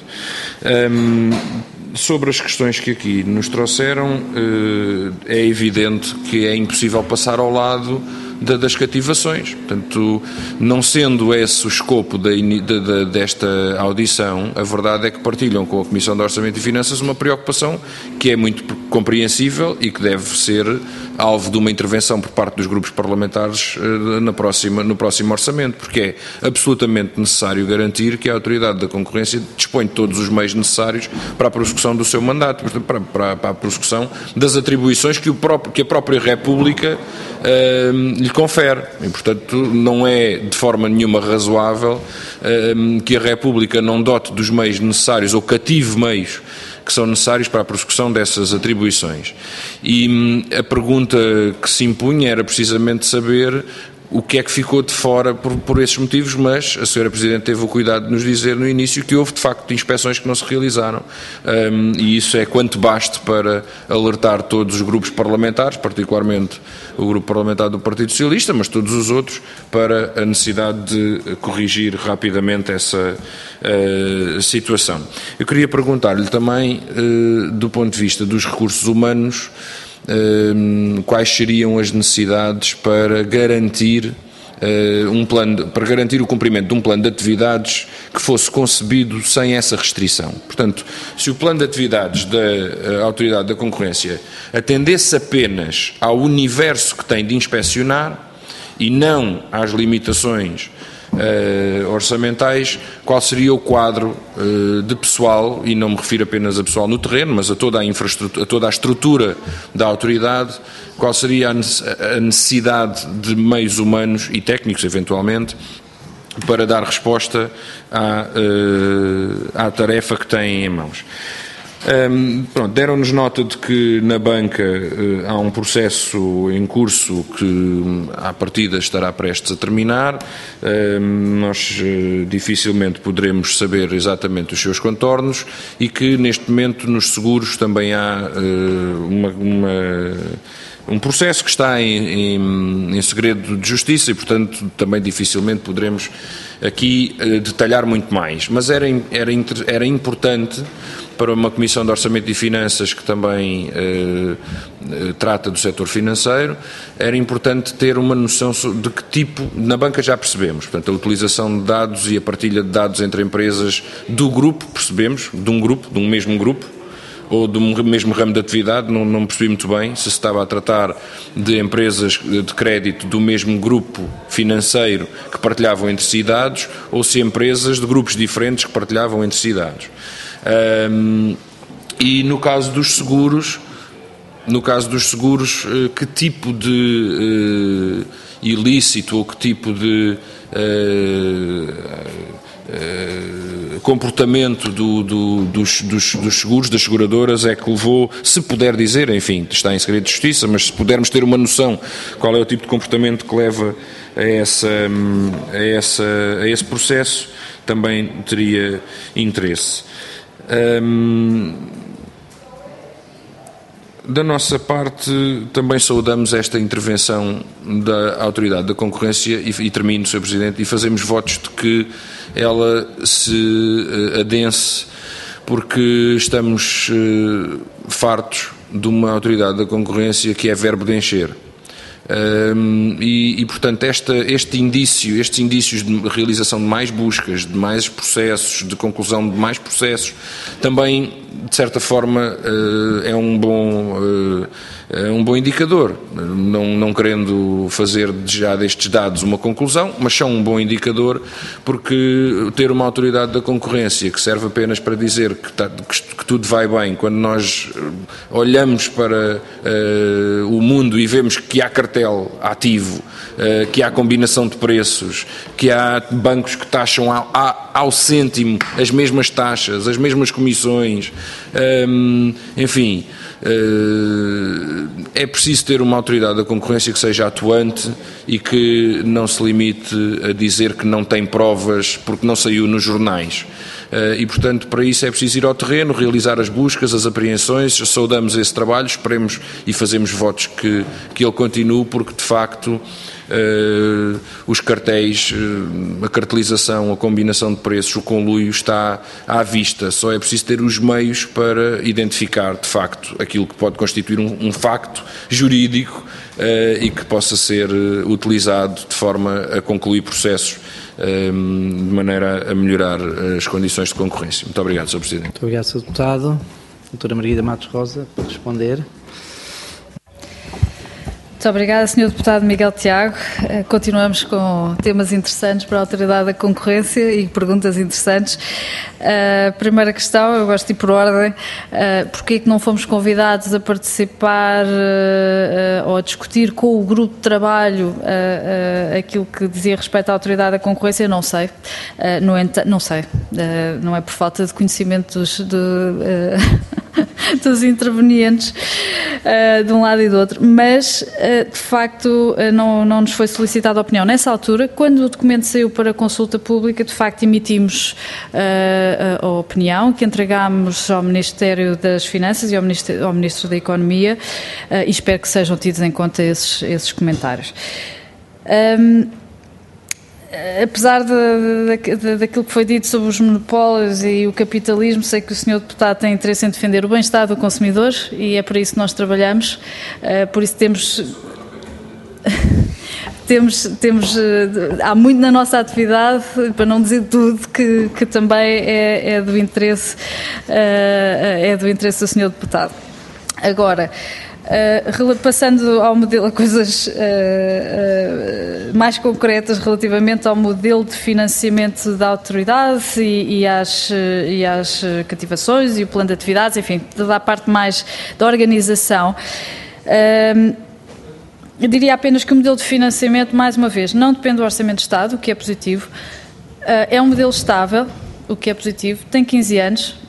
Sobre as questões que aqui nos trouxeram, é evidente que é impossível passar ao lado das cativações. Portanto, não sendo esse o escopo desta audição, a verdade é que partilham com a Comissão de Orçamento e Finanças uma preocupação que é muito compreensível e que deve ser alvo de uma intervenção por parte dos grupos parlamentares no próximo orçamento, porque é absolutamente necessário garantir que a Autoridade da Concorrência dispõe de todos os meios necessários para a prossecução do seu mandato, para a prossecução das atribuições que a própria República lhe confere. E, portanto, não é de forma nenhuma razoável que a República não dote dos meios necessários ou cative meios que são necessários para a prossecução dessas atribuições. E a pergunta que se impunha era precisamente saber o que é que ficou de fora por esses motivos, mas a Sra. Presidente teve o cuidado de nos dizer no início que houve de facto inspeções que não se realizaram, e isso é quanto baste para alertar todos os grupos parlamentares, particularmente o grupo parlamentar do Partido Socialista, mas todos os outros, para a necessidade de corrigir rapidamente essa situação. Eu queria perguntar-lhe também, do ponto de vista dos recursos humanos, quais seriam as necessidades para garantir para garantir o cumprimento de um plano de atividades que fosse concebido sem essa restrição. Portanto, se o plano de atividades da Autoridade da Concorrência atendesse apenas ao universo que tem de inspecionar e não às limitações orçamentais, qual seria o quadro de pessoal, e não me refiro apenas a pessoal no terreno, mas a toda a infraestrutura, a toda a estrutura da autoridade, qual seria a necessidade de meios humanos e técnicos, eventualmente, para dar resposta à tarefa que têm em mãos. Deram-nos nota de que na banca há um processo em curso que à partida estará prestes a terminar. Nós dificilmente poderemos saber exatamente os seus contornos e que neste momento nos seguros também há um processo que está em segredo de justiça e, portanto, também dificilmente poderemos aqui detalhar muito mais. Mas era importante para uma Comissão de Orçamento e Finanças que também trata do setor financeiro, era importante ter uma noção de que tipo, na banca já percebemos, portanto, a utilização de dados e a partilha de dados entre empresas do grupo, percebemos, de um mesmo grupo, ou do mesmo ramo de atividade, não percebi muito bem se estava a tratar de empresas de crédito do mesmo grupo financeiro que partilhavam entre si dados, ou se empresas de grupos diferentes que partilhavam entre si dados. E no caso dos seguros, que tipo de ilícito ou que tipo de comportamento dos seguros, das seguradoras, é que levou, se puder dizer, enfim, está em segredo de justiça, mas se pudermos ter uma noção qual é o tipo de comportamento que leva a esse processo, também teria interesse. Da nossa parte, também saudamos esta intervenção da Autoridade da Concorrência e termino, Sr. Presidente, e fazemos votos de que ela se adense, porque estamos fartos de uma Autoridade da Concorrência que é verbo de encher. Portanto, estes indícios de realização de mais buscas, de mais processos, de conclusão de mais processos, também, de certa forma, é um bom um bom indicador, não querendo fazer já destes dados uma conclusão, mas são um bom indicador, porque ter uma autoridade da concorrência que serve apenas para dizer que tudo vai bem, quando nós olhamos para o mundo e vemos que há cartel ativo, que há combinação de preços, que há bancos que taxam ao cêntimo as mesmas taxas, as mesmas comissões, enfim, é preciso ter uma autoridade da concorrência que seja atuante e que não se limite a dizer que não tem provas porque não saiu nos jornais. E, portanto, para isso é preciso ir ao terreno, realizar as buscas, as apreensões. Saudamos esse trabalho, esperemos e fazemos votos que ele continue, porque, de facto, os cartéis, a cartelização, a combinação de preços, o conluio está à vista. Só é preciso ter os meios para identificar, de facto, aquilo que pode constituir um facto jurídico e que possa ser utilizado de forma a concluir processos de maneira a melhorar as condições de concorrência. Muito obrigado, Sr. Presidente. Muito obrigado, Sr. Deputado. Doutora Margarida Matos Rosa, para responder. Muito obrigada, Sr. Deputado Miguel Tiago. Continuamos com temas interessantes para a Autoridade da Concorrência e perguntas interessantes. Primeira questão, eu gosto de ir por ordem. Porquê é que não fomos convidados a participar ou a discutir com o grupo de trabalho aquilo que dizia respeito à Autoridade da Concorrência? Não sei. No entanto, não sei. Não é por falta de conhecimento dos intervenientes de um lado e do outro, mas de facto não nos foi solicitada a opinião. Nessa altura, quando o documento saiu para consulta pública, de facto emitimos a opinião que entregámos ao Ministério das Finanças e ao Ministro da Economia e espero que sejam tidos em conta esses comentários. Apesar daquilo que foi dito sobre os monopólios e o capitalismo, sei que o Sr. Deputado tem interesse em defender o bem-estar do consumidor e é por isso que nós trabalhamos, por isso há muito na nossa atividade, para não dizer tudo, que também é do interesse do Sr. Deputado. Agora, passando ao modelo, a coisas mais concretas relativamente ao modelo de financiamento da autoridade e às cativações e o plano de atividades, enfim, toda a parte mais da organização. Eu diria apenas que o modelo de financiamento, mais uma vez, não depende do Orçamento de Estado, o que é positivo. É um modelo estável, o que é positivo, tem 15 anos.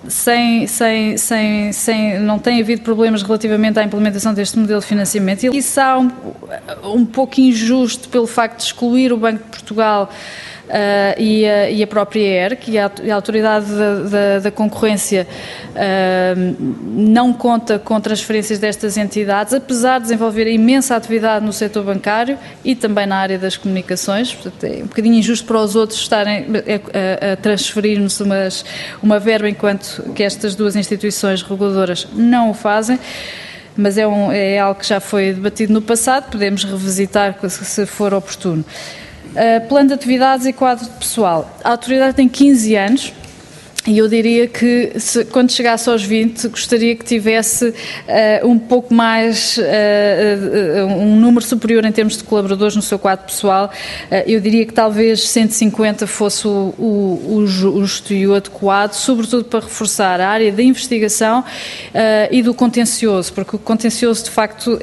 Não tem havido problemas relativamente à implementação deste modelo de financiamento. E isso há um pouco injusto pelo facto de excluir o Banco de Portugal e a própria ERC, e a Autoridade da Concorrência não conta com transferências destas entidades, apesar de desenvolver imensa atividade no setor bancário e também na área das comunicações. Portanto, é um bocadinho injusto para os outros estarem a transferir-nos uma verba, enquanto que estas duas instituições reguladoras não o fazem. Mas é algo que já foi debatido no passado, podemos revisitar se for oportuno. Plano de atividades e quadro pessoal. A autoridade tem 15 anos e eu diria que quando chegasse aos 20 gostaria que tivesse um pouco mais, um número superior em termos de colaboradores no seu quadro pessoal. Eu diria que talvez 150 fosse o justo e o adequado, sobretudo para reforçar a área da investigação e do contencioso, porque o contencioso de facto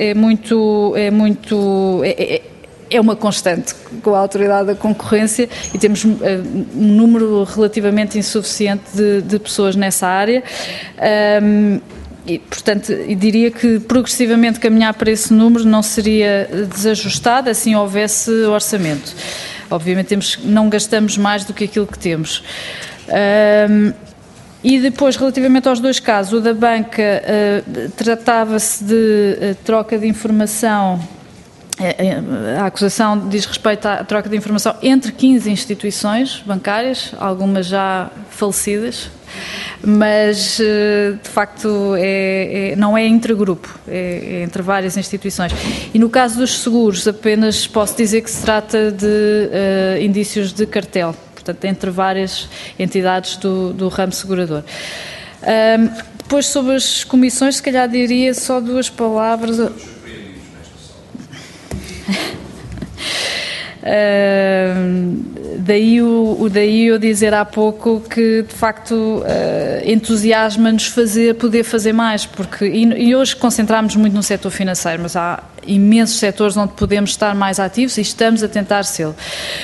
é uma constante com a Autoridade da Concorrência e temos um número relativamente insuficiente de pessoas nessa área. E, portanto, eu diria que progressivamente caminhar para esse número não seria desajustado, assim houvesse orçamento. Obviamente não gastamos mais do que aquilo que temos. E depois, relativamente aos dois casos, o da banca, tratava-se de troca de informação. A acusação diz respeito à troca de informação entre 15 instituições bancárias, algumas já falecidas, mas de facto não é intergrupo, é entre várias instituições. E no caso dos seguros, apenas posso dizer que se trata de indícios de cartel, portanto, entre várias entidades do ramo segurador. Depois, sobre as comissões, se calhar diria só 2 palavras. Daí eu dizer há pouco que, de facto, entusiasma-nos poder fazer mais, porque, e hoje concentramos muito no setor financeiro, mas há imensos setores onde podemos estar mais ativos e estamos a tentar ser.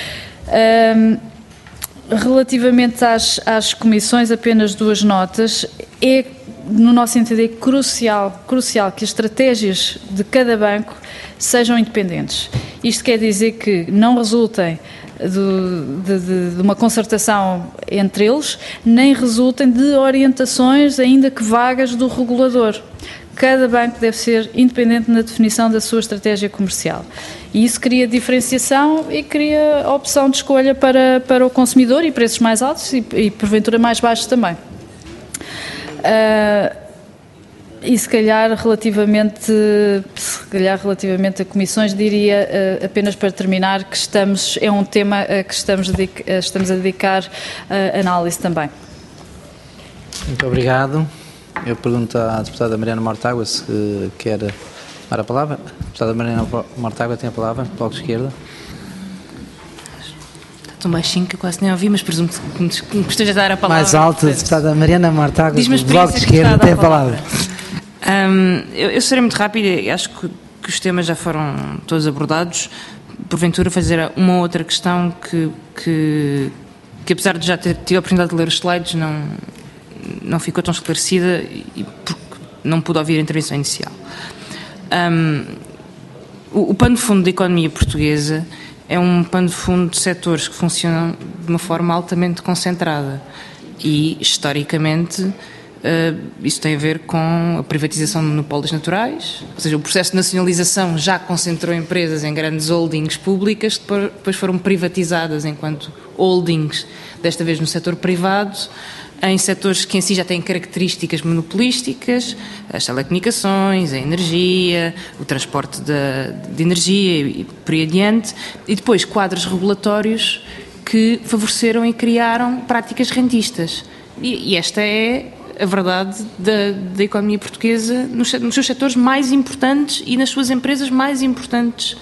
Relativamente às comissões, apenas 2 notas. No nosso entender, crucial que as estratégias de cada banco sejam independentes. Isto quer dizer que não resultem de uma concertação entre eles, nem resultem de orientações, ainda que vagas, do regulador. Cada banco deve ser independente na definição da sua estratégia comercial. E isso cria diferenciação e cria opção de escolha para o consumidor, e preços mais altos e porventura mais baixos também. E se calhar relativamente a comissões, diria, apenas para terminar, que é um tema que estamos a dedicar análise também. Muito obrigado. Eu pergunto à deputada Mariana Mortágua se quer tomar a palavra. A deputada Mariana Mortágua tem a palavra, Bloco de Esquerda. Tão baixinho que eu quase nem ouvi, mas presumo que me esteja a dar a palavra. Mais alto, a deputada Mariana Mortágua, do Bloco de Esquerda, tem a palavra. Eu serei muito rápida, acho que os temas já foram todos abordados. Porventura fazer uma outra questão que apesar de já ter tido a oportunidade de ler os slides, não ficou tão esclarecida e porque não pude ouvir a intervenção inicial. O pano de fundo da economia portuguesa é um pano de fundo de setores que funcionam de uma forma altamente concentrada e, historicamente, isso tem a ver com a privatização de monopólios naturais, ou seja, o processo de nacionalização já concentrou empresas em grandes holdings públicas que depois foram privatizadas enquanto holdings, desta vez no setor privado, em setores que em si já têm características monopolísticas, as telecomunicações, a energia, o transporte de energia e por aí adiante, e depois quadros regulatórios que favoreceram e criaram práticas rentistas. E esta é a verdade da economia portuguesa nos seus setores mais importantes e nas suas empresas mais importantes,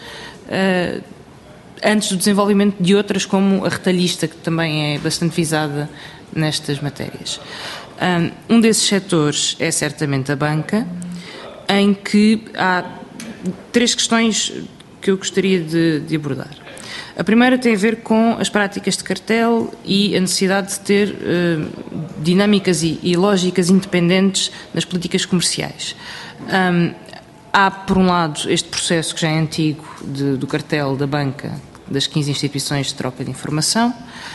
antes do desenvolvimento de outras, como a retalhista, que também é bastante visada nestas matérias. Um desses setores é certamente a banca, em que há 3 questões que eu gostaria de abordar. A primeira tem a ver com as práticas de cartel e a necessidade de ter dinâmicas e lógicas independentes nas políticas comerciais. Há, por um lado, este processo que já é antigo do cartel da banca, das 15 instituições de troca de informação.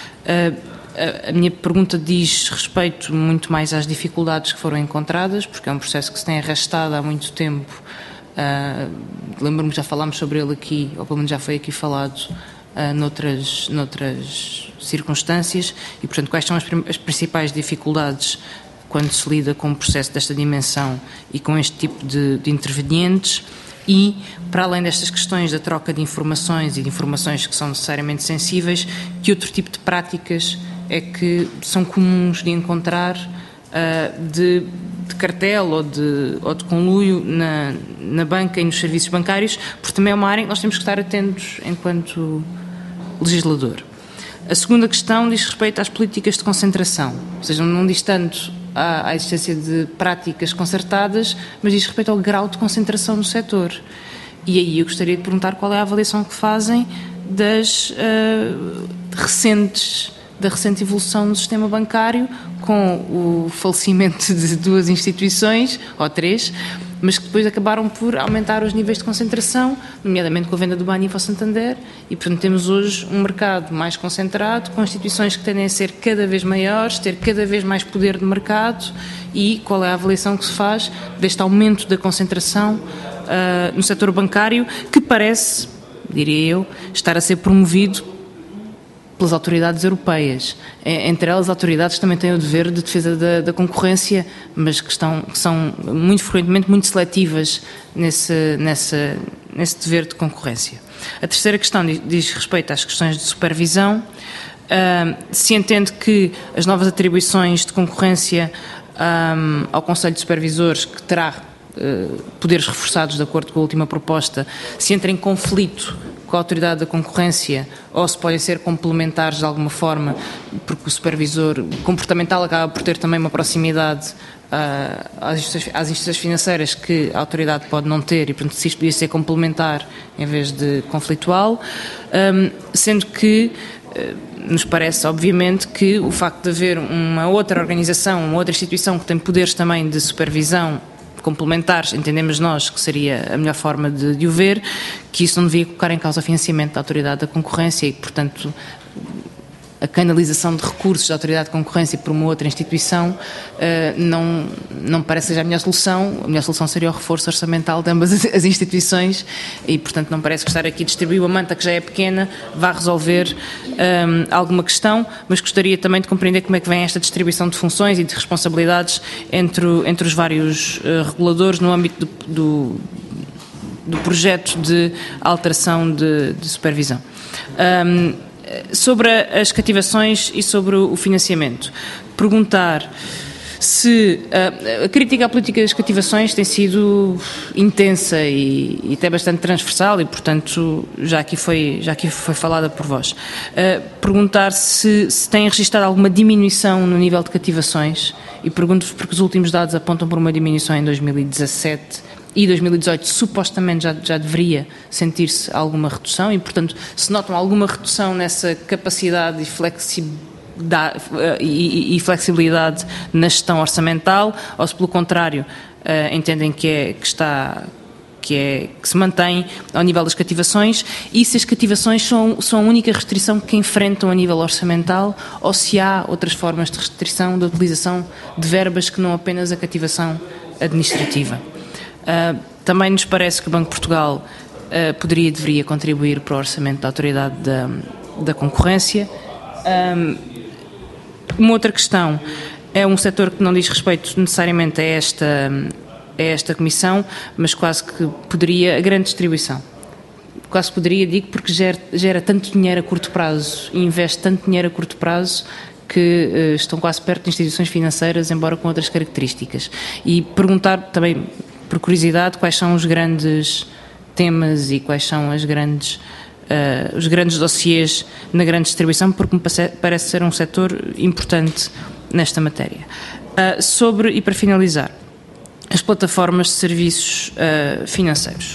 A minha pergunta diz respeito muito mais às dificuldades que foram encontradas, porque é um processo que se tem arrastado há muito tempo. Lembro-me que já falámos sobre ele aqui, ou pelo menos já foi aqui falado noutras circunstâncias, e, portanto, quais são as principais dificuldades quando se lida com um processo desta dimensão e com este tipo de intervenientes. E, para além destas questões da troca de informações e de informações que são necessariamente sensíveis, que outro tipo de práticas é que são comuns de encontrar de cartel ou de conluio na banca e nos serviços bancários, porque também é uma área em que nós temos que estar atentos enquanto legislador. A segunda questão diz respeito às políticas de concentração, ou seja, não diz tanto à existência de práticas concertadas, mas diz respeito ao grau de concentração no setor. E aí eu gostaria de perguntar qual é a avaliação que fazem da recente evolução do sistema bancário, com o falecimento de 2 instituições, ou 3, mas que depois acabaram por aumentar os níveis de concentração, nomeadamente com a venda do Banif ao Santander, e portanto temos hoje um mercado mais concentrado, com instituições que tendem a ser cada vez maiores, ter cada vez mais poder de mercado. E qual é a avaliação que se faz deste aumento da concentração no setor bancário, que parece, diria eu, estar a ser promovido pelas autoridades europeias. Entre elas, as autoridades também têm o dever de defesa da concorrência, mas que são muito frequentemente muito seletivas nesse dever de concorrência. A terceira questão diz respeito às questões de supervisão. Se entende que as novas atribuições de concorrência ao Conselho de Supervisores, que terá poderes reforçados de acordo com a última proposta, se entra em conflito com a Autoridade da Concorrência ou se podem ser complementares de alguma forma, porque o supervisor comportamental acaba por ter também uma proximidade às instituições financeiras que a autoridade pode não ter e, portanto, se isto podia ser complementar em vez de conflitual, sendo que nos parece, obviamente, que o facto de haver uma outra organização, uma outra instituição que tem poderes também de supervisão complementares, entendemos nós que seria a melhor forma de o ver, que isso não devia colocar em causa o financiamento da Autoridade da Concorrência e, portanto, a canalização de recursos da Autoridade de Concorrência por uma outra instituição não parece seja a melhor solução. A melhor solução seria o reforço orçamental de ambas as instituições e, portanto, não parece que estar aqui a distribuir uma manta que já é pequena vá resolver alguma questão, mas gostaria também de compreender como é que vem esta distribuição de funções e de responsabilidades entre os vários reguladores no âmbito do projeto de alteração de supervisão. Sobre as cativações e sobre o financiamento, perguntar se a crítica à política das cativações tem sido intensa e até bastante transversal e, portanto, já aqui foi falada por vós. Perguntar se têm registado alguma diminuição no nível de cativações e pergunto-vos porque os últimos dados apontam por uma diminuição em 2017 e 2018 supostamente já deveria sentir-se alguma redução e, portanto, se notam alguma redução nessa capacidade e flexibilidade na gestão orçamental ou se, pelo contrário, entendem que se mantém ao nível das cativações e se as cativações são a única restrição que enfrentam a nível orçamental ou se há outras formas de restrição da utilização de verbas que não apenas a cativação administrativa. Também nos parece que o Banco de Portugal poderia e deveria contribuir para o orçamento da Autoridade da Concorrência. Uma outra questão é um setor que não diz respeito necessariamente a esta Comissão, mas quase que poderia, a grande distribuição. Quase poderia, digo, porque gera tanto dinheiro a curto prazo e investe tanto dinheiro a curto prazo que estão quase perto de instituições financeiras, embora com outras características. E perguntar também, por curiosidade, quais são os grandes temas e quais são os grandes dossiês na grande distribuição, porque me parece ser um setor importante nesta matéria. E para finalizar, as plataformas de serviços financeiros.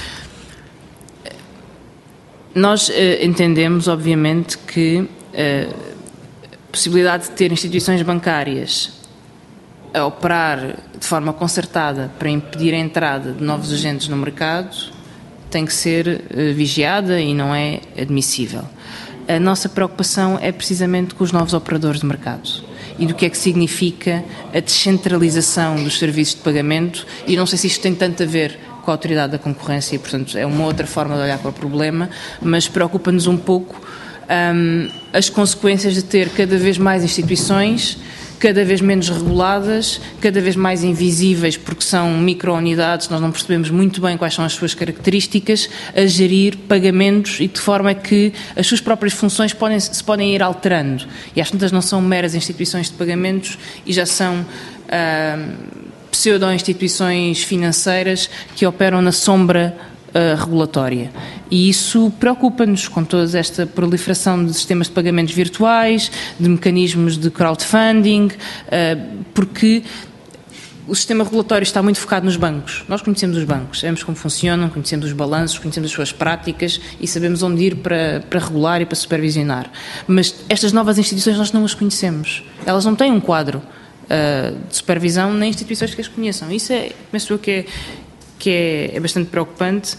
Nós entendemos, obviamente, que a possibilidade de ter instituições bancárias a operar de forma concertada para impedir a entrada de novos agentes no mercado tem que ser vigiada e não é admissível. A nossa preocupação é precisamente com os novos operadores de mercado e do que é que significa a descentralização dos serviços de pagamento e não sei se isto tem tanto a ver com a Autoridade da Concorrência e, portanto, é uma outra forma de olhar para o problema, mas preocupa-nos um pouco as consequências de ter cada vez mais instituições, cada vez menos reguladas, cada vez mais invisíveis porque são micro-unidades, nós não percebemos muito bem quais são as suas características, a gerir pagamentos e de forma que as suas próprias funções se podem ir alterando. E às tantas não são meras instituições de pagamentos e já são pseudo-instituições financeiras que operam na sombra regulatória. E isso preocupa-nos com toda esta proliferação de sistemas de pagamentos virtuais, de mecanismos de crowdfunding, porque o sistema regulatório está muito focado nos bancos. Nós conhecemos os bancos, sabemos como funcionam, conhecemos os balanços, conhecemos as suas práticas e sabemos onde ir para regular e para supervisionar. Mas estas novas instituições nós não as conhecemos. Elas não têm um quadro de supervisão nem instituições que as conheçam. Isso penso eu que é bastante preocupante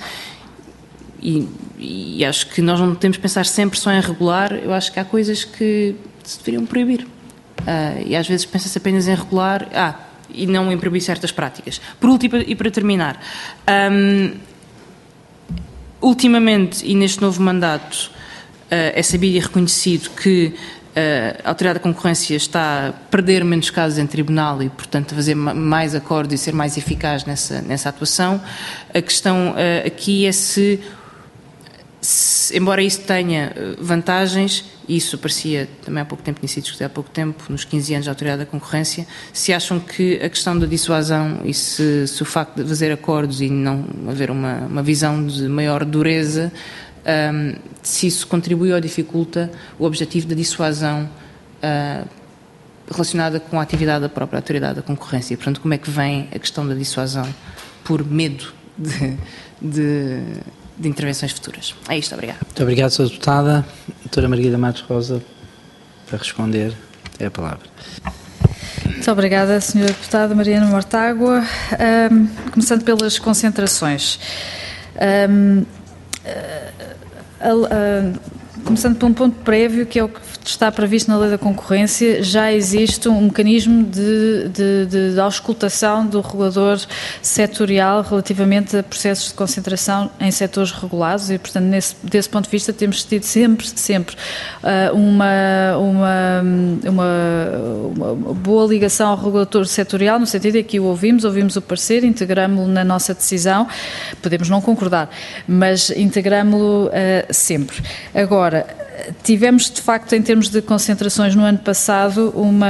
e acho que nós não temos de pensar sempre só em regular. Eu acho que há coisas que se deveriam proibir e às vezes pensa-se apenas em regular e não em proibir certas práticas. Por último, e para terminar, ultimamente e neste novo mandato é sabido e reconhecido que a Autoridade da Concorrência está a perder menos casos em tribunal e, portanto, a fazer mais acordos e ser mais eficaz nessa atuação. A questão aqui é se embora isso tenha vantagens, isso aparecia também há pouco tempo, tinha sido discutido há pouco tempo, nos 15 anos da Autoridade da Concorrência, se acham que a questão da dissuasão e se o facto de fazer acordos e não haver uma visão de maior dureza, se isso contribui ou dificulta o objetivo da dissuasão relacionada com a atividade da própria Autoridade da Concorrência. Portanto, como é que vem a questão da dissuasão por medo de intervenções futuras? É isto, obrigada. Muito obrigado, Sra. Deputada. Doutora Margarida Matos Rosa, para responder, é a palavra. Muito obrigada, Sra. Deputada Mariana Mortágua. Começando pelas concentrações. Começando por um ponto prévio, que é o que está previsto na Lei da Concorrência, já existe um mecanismo de auscultação do regulador setorial relativamente a processos de concentração em setores regulados e, portanto, desse ponto de vista temos tido sempre uma boa ligação ao regulador setorial, no sentido de que o ouvimos o parecer, integramo-lo na nossa decisão, podemos não concordar, mas integramo-lo sempre. Agora, tivemos, de facto, em termos de concentrações no ano passado,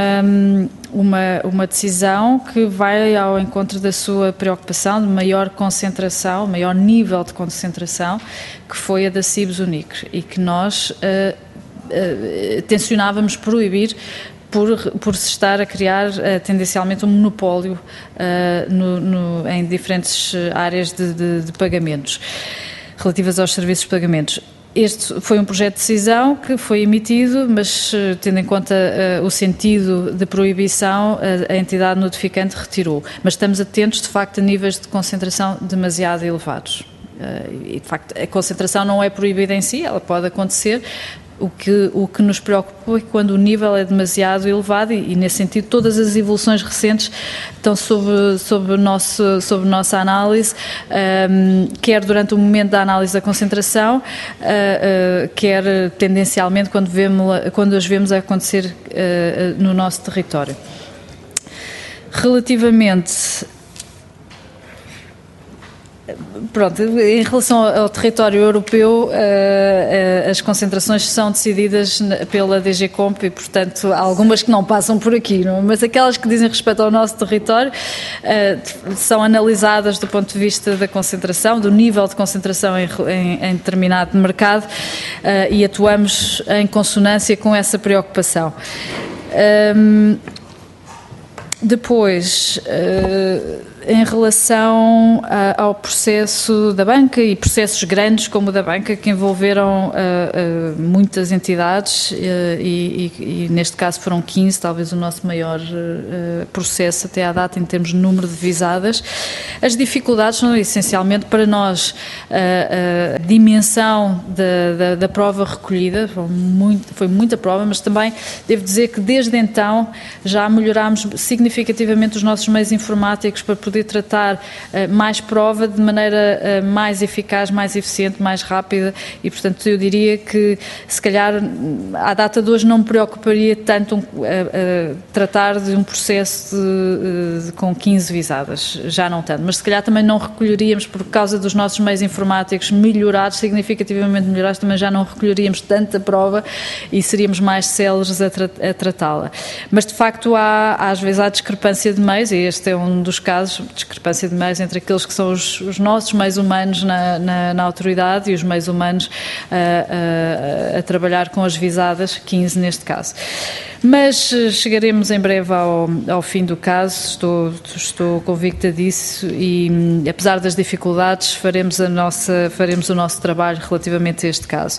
uma decisão que vai ao encontro da sua preocupação de maior concentração, maior nível de concentração, que foi a da Cibes-Unicre, e que nós tencionávamos proibir por se estar a criar tendencialmente um monopólio em diferentes áreas de pagamentos, relativas aos serviços de pagamentos. Este foi um projeto de decisão que foi emitido, mas tendo em conta o sentido de proibição, a entidade notificante retirou. Mas estamos atentos, de facto, a níveis de concentração demasiado elevados. E, de facto, a concentração não é proibida em si, ela pode acontecer. O que nos preocupa é quando o nível é demasiado elevado e nesse sentido, todas as evoluções recentes estão sob nossa análise, quer durante o momento da análise da concentração, quer tendencialmente quando as vemos a acontecer no nosso território. Relativamente... Pronto, em relação ao território europeu, as concentrações são decididas pela DG Comp e, portanto, há algumas que não passam por aqui, não? Mas aquelas que dizem respeito ao nosso território são analisadas do ponto de vista da concentração, do nível de concentração em determinado mercado e atuamos em consonância com essa preocupação. Depois, em relação ao processo da banca e processos grandes como o da banca que envolveram muitas entidades e neste caso foram 15, talvez o nosso maior processo até à data em termos de número de visadas, as dificuldades são essencialmente para nós a dimensão da prova recolhida, foi muita prova, mas também devo dizer que desde então já melhorámos significativamente os nossos meios informáticos para poder tratar mais prova de maneira mais eficaz, mais eficiente, mais rápida e, portanto, eu diria que, se calhar, à data de hoje não me preocuparia tanto tratar de um processo com 15 visadas, já não tanto, mas se calhar também não recolheríamos, por causa dos nossos meios informáticos melhorados, significativamente melhorados, também já não recolheríamos tanta prova e seríamos mais céleres a tratá-la. Mas, de facto, às vezes há discrepância de meios, e este é um dos casos, discrepância de meios entre aqueles que são os nossos meios humanos na autoridade e os meios humanos a trabalhar com as visadas, 15 neste caso. Mas chegaremos em breve ao fim do caso, estou convicta disso e, apesar das dificuldades, faremos o nosso trabalho relativamente a este caso.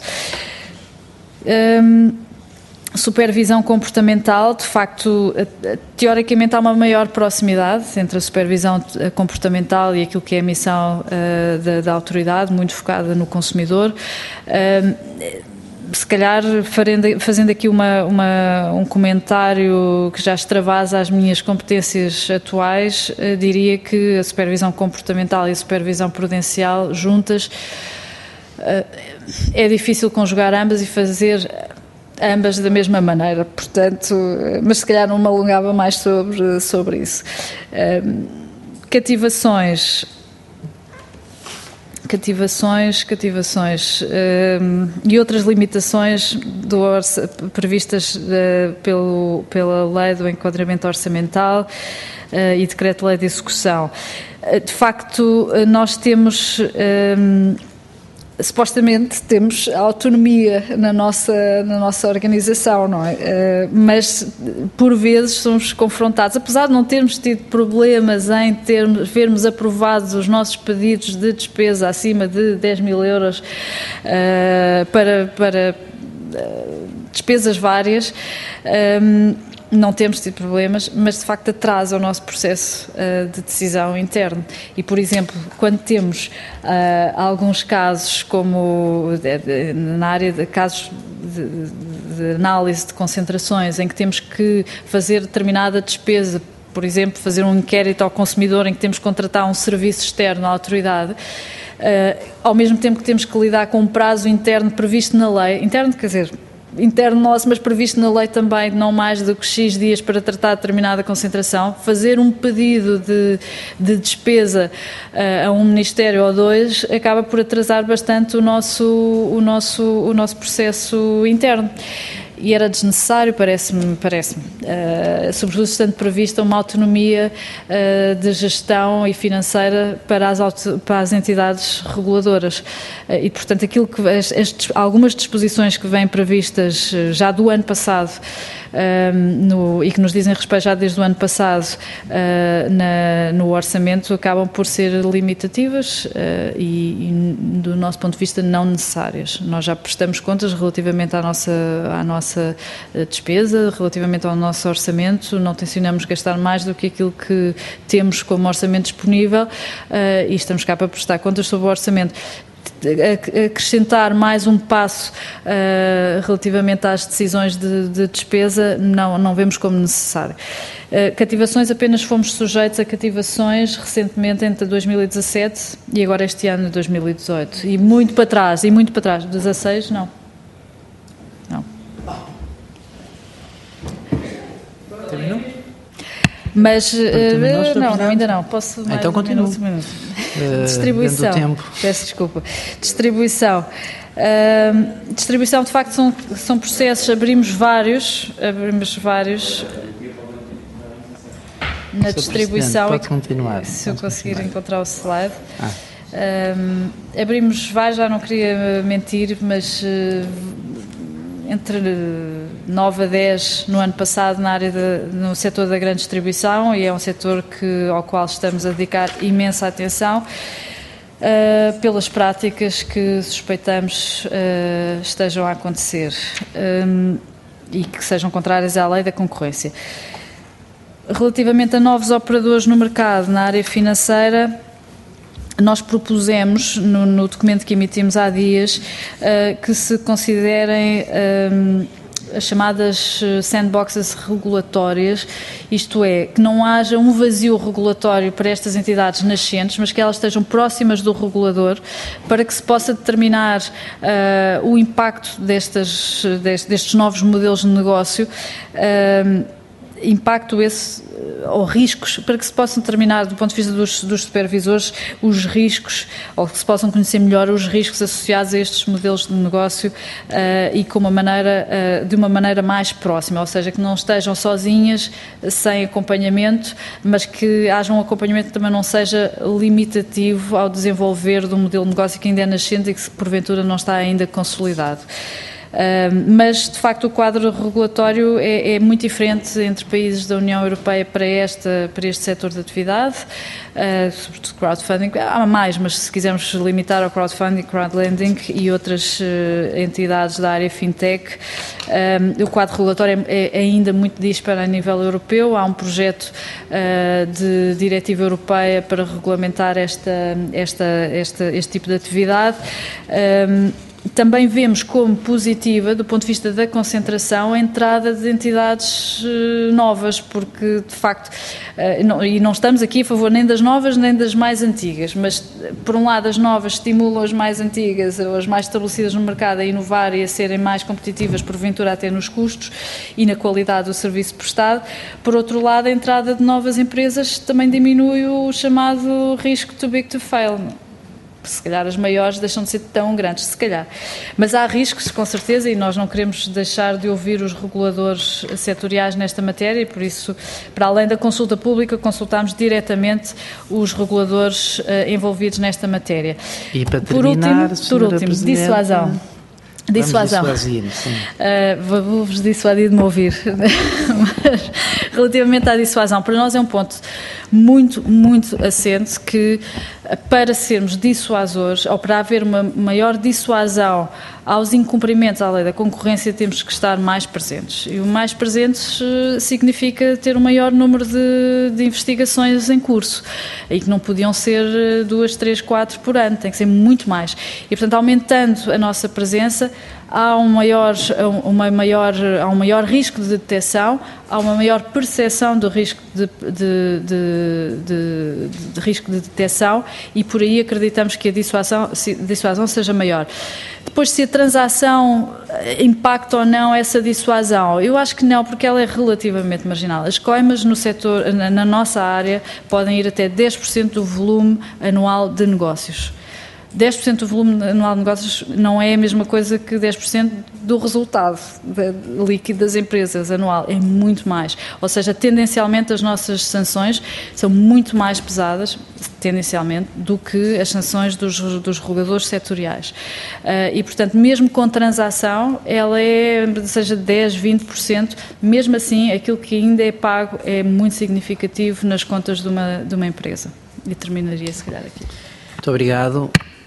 Supervisão comportamental, de facto, teoricamente há uma maior proximidade entre a supervisão comportamental e aquilo que é a missão da autoridade, muito focada no consumidor. Se calhar, fazendo aqui um comentário que já extravasa as minhas competências atuais, diria que a supervisão comportamental e a supervisão prudencial juntas é difícil conjugar ambas e fazer ambas da mesma maneira, portanto, mas se calhar não me alongava mais sobre isso. Cativações. Cativações e outras limitações previstas pela Lei do Enquadramento Orçamental e Decreto-Lei de Execução. De facto, nós temos... supostamente temos autonomia na nossa organização, não é? Mas por vezes somos confrontados, apesar de não termos tido problemas em vermos aprovados os nossos pedidos de despesa acima de 10 mil euros para despesas várias, não temos tido problemas, mas de facto atrasa o nosso processo de decisão interno. E, por exemplo, quando temos alguns casos, como na área de casos de análise de concentrações, em que temos que fazer determinada despesa, por exemplo, fazer um inquérito ao consumidor em que temos que contratar um serviço externo à autoridade, ao mesmo tempo que temos que lidar com um prazo interno previsto na lei, interno nosso, mas previsto na lei também, não mais do que X dias para tratar determinada concentração, fazer um pedido de despesa a um ministério ou dois acaba por atrasar bastante o nosso processo interno. E era desnecessário, parece-me, sobretudo estando prevista uma autonomia de gestão e financeira para as entidades reguladoras. E, portanto, algumas disposições que vêm previstas já do ano passado e que nos dizem respeito já desde o ano passado no orçamento acabam por ser limitativas e, do nosso ponto de vista, não necessárias. Nós já prestamos contas relativamente à nossa despesa, relativamente ao nosso orçamento, não tencionamos gastar mais do que aquilo que temos como orçamento disponível e estamos cá para prestar contas sobre o orçamento. Acrescentar mais um passo relativamente às decisões de despesa não vemos como necessário. Cativações, apenas fomos sujeitos a cativações recentemente entre 2017 e agora este ano, 2018. E muito para trás. 16, não. Terminou? Mas, não, ainda não. Posso mais então continuo. Distribuição. Peço desculpa. Distribuição. Distribuição, de facto, são processos. Abrimos vários. Na distribuição. Pode continuar. Se eu conseguir encontrar o slide. Abrimos vários, já não queria mentir, mas entre 9 a 10 no ano passado no setor da grande distribuição, e é um setor ao qual estamos a dedicar imensa atenção pelas práticas que suspeitamos estejam a acontecer e que sejam contrárias à lei da concorrência. Relativamente a novos operadores no mercado na área financeira, nós propusemos, no documento que emitimos há dias, que se considerem as chamadas sandboxes regulatórias, isto é, que não haja um vazio regulatório para estas entidades nascentes, mas que elas estejam próximas do regulador, para que se possa determinar o impacto destes novos modelos de negócio, impacto ou riscos, para que se possam determinar, do ponto de vista dos supervisores, os riscos, ou que se possam conhecer melhor os riscos associados a estes modelos de negócio e de uma maneira mais próxima, ou seja, que não estejam sozinhas, sem acompanhamento, mas que haja um acompanhamento que também não seja limitativo ao desenvolver de um modelo de negócio que ainda é nascente e que porventura não está ainda consolidado. Mas, de facto, o quadro regulatório é muito diferente entre países da União Europeia para este setor de atividade, sobretudo crowdfunding. Há mais, mas se quisermos limitar ao crowdfunding, crowdlending e outras entidades da área fintech, o quadro regulatório é ainda muito disparo a nível europeu. Há um projeto de diretiva europeia para regulamentar este tipo de atividade. Também vemos como positiva, do ponto de vista da concentração, a entrada de entidades novas, porque, de facto, e não estamos aqui a favor nem das novas nem das mais antigas, mas, por um lado, as novas estimulam as mais antigas, ou as mais estabelecidas no mercado, a inovar e a serem mais competitivas, porventura até nos custos e na qualidade do serviço prestado. Por outro lado, a entrada de novas empresas também diminui o chamado risco too big to fail. se calhar as maiores deixam de ser tão grandes, se calhar. Mas há riscos, com certeza, e nós não queremos deixar de ouvir os reguladores setoriais nesta matéria e, por isso, para além da consulta pública, consultámos diretamente os reguladores envolvidos nesta matéria. E para terminar, por último, dissuasão. Dissuasão. Vou-vos dissuadir de me ouvir. Mas, relativamente à dissuasão, para nós é um ponto muito, muito assente que, para sermos dissuasores, ou para haver uma maior dissuasão aos incumprimentos à lei da concorrência, temos que estar mais presentes. E o mais presentes significa ter um maior número de investigações em curso, e que não podiam ser 2, 3, 4 por ano, tem que ser muito mais. E, portanto, aumentando a nossa presença, há um maior risco de detecção, há uma maior percepção do risco de risco de detecção, e por aí acreditamos que a dissuasão seja maior. Depois, se a transação impacta ou não essa dissuasão, eu acho que não, porque ela é relativamente marginal. As coimas no setor, na nossa área, podem ir até 10% do volume anual de negócios. 10% do volume anual de negócios não é a mesma coisa que 10% do resultado líquido das empresas anual, é muito mais. Ou seja, tendencialmente as nossas sanções são muito mais pesadas, tendencialmente, do que as sanções dos reguladores setoriais. E, portanto, mesmo com transação, ela seja 10%, 20%, mesmo assim, aquilo que ainda é pago é muito significativo nas contas de uma empresa. E terminaria, se calhar, aqui. Muito obrigado.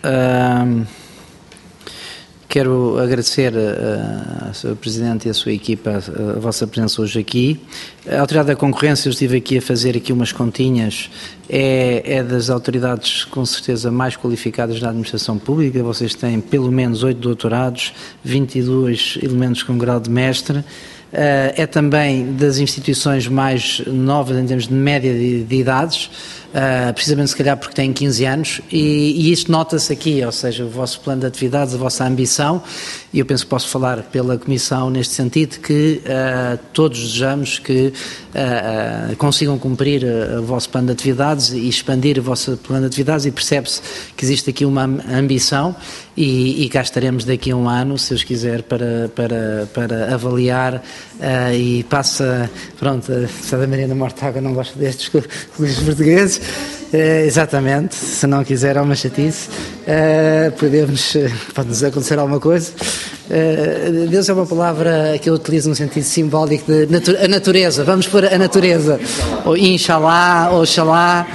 Quero agradecer à Sra. Presidente e à sua equipa a vossa presença hoje aqui. A Autoridade da Concorrência, eu estive aqui a fazer aqui umas continhas, é das autoridades com certeza mais qualificadas da administração pública. Vocês têm pelo menos 8 doutorados, 22 elementos com grau de mestre. É também das instituições mais novas em termos de média de idades, precisamente se calhar porque têm 15 anos, e isto nota-se aqui, ou seja, o vosso plano de atividades, a vossa ambição, e eu penso que posso falar pela Comissão neste sentido, que todos desejamos que consigam cumprir o vosso plano de atividades e expandir o vosso plano de atividades, e percebe-se que existe aqui uma ambição, e cá estaremos daqui a um ano, se Deus quiser, para avaliar, e passa, pronto, a Sra. Mariana Mortágua não gosta destes colegas portugueses, exatamente, se não quiser é uma chatice, pode-nos acontecer alguma coisa. Deus é uma palavra que eu utilizo no sentido simbólico de a natureza, vamos pôr a natureza, ou Inshallah, ou Oxalá,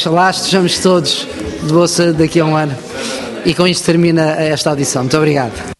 estejamos todos de boa saúde daqui a um ano. E com isto termina esta audição. Muito obrigado.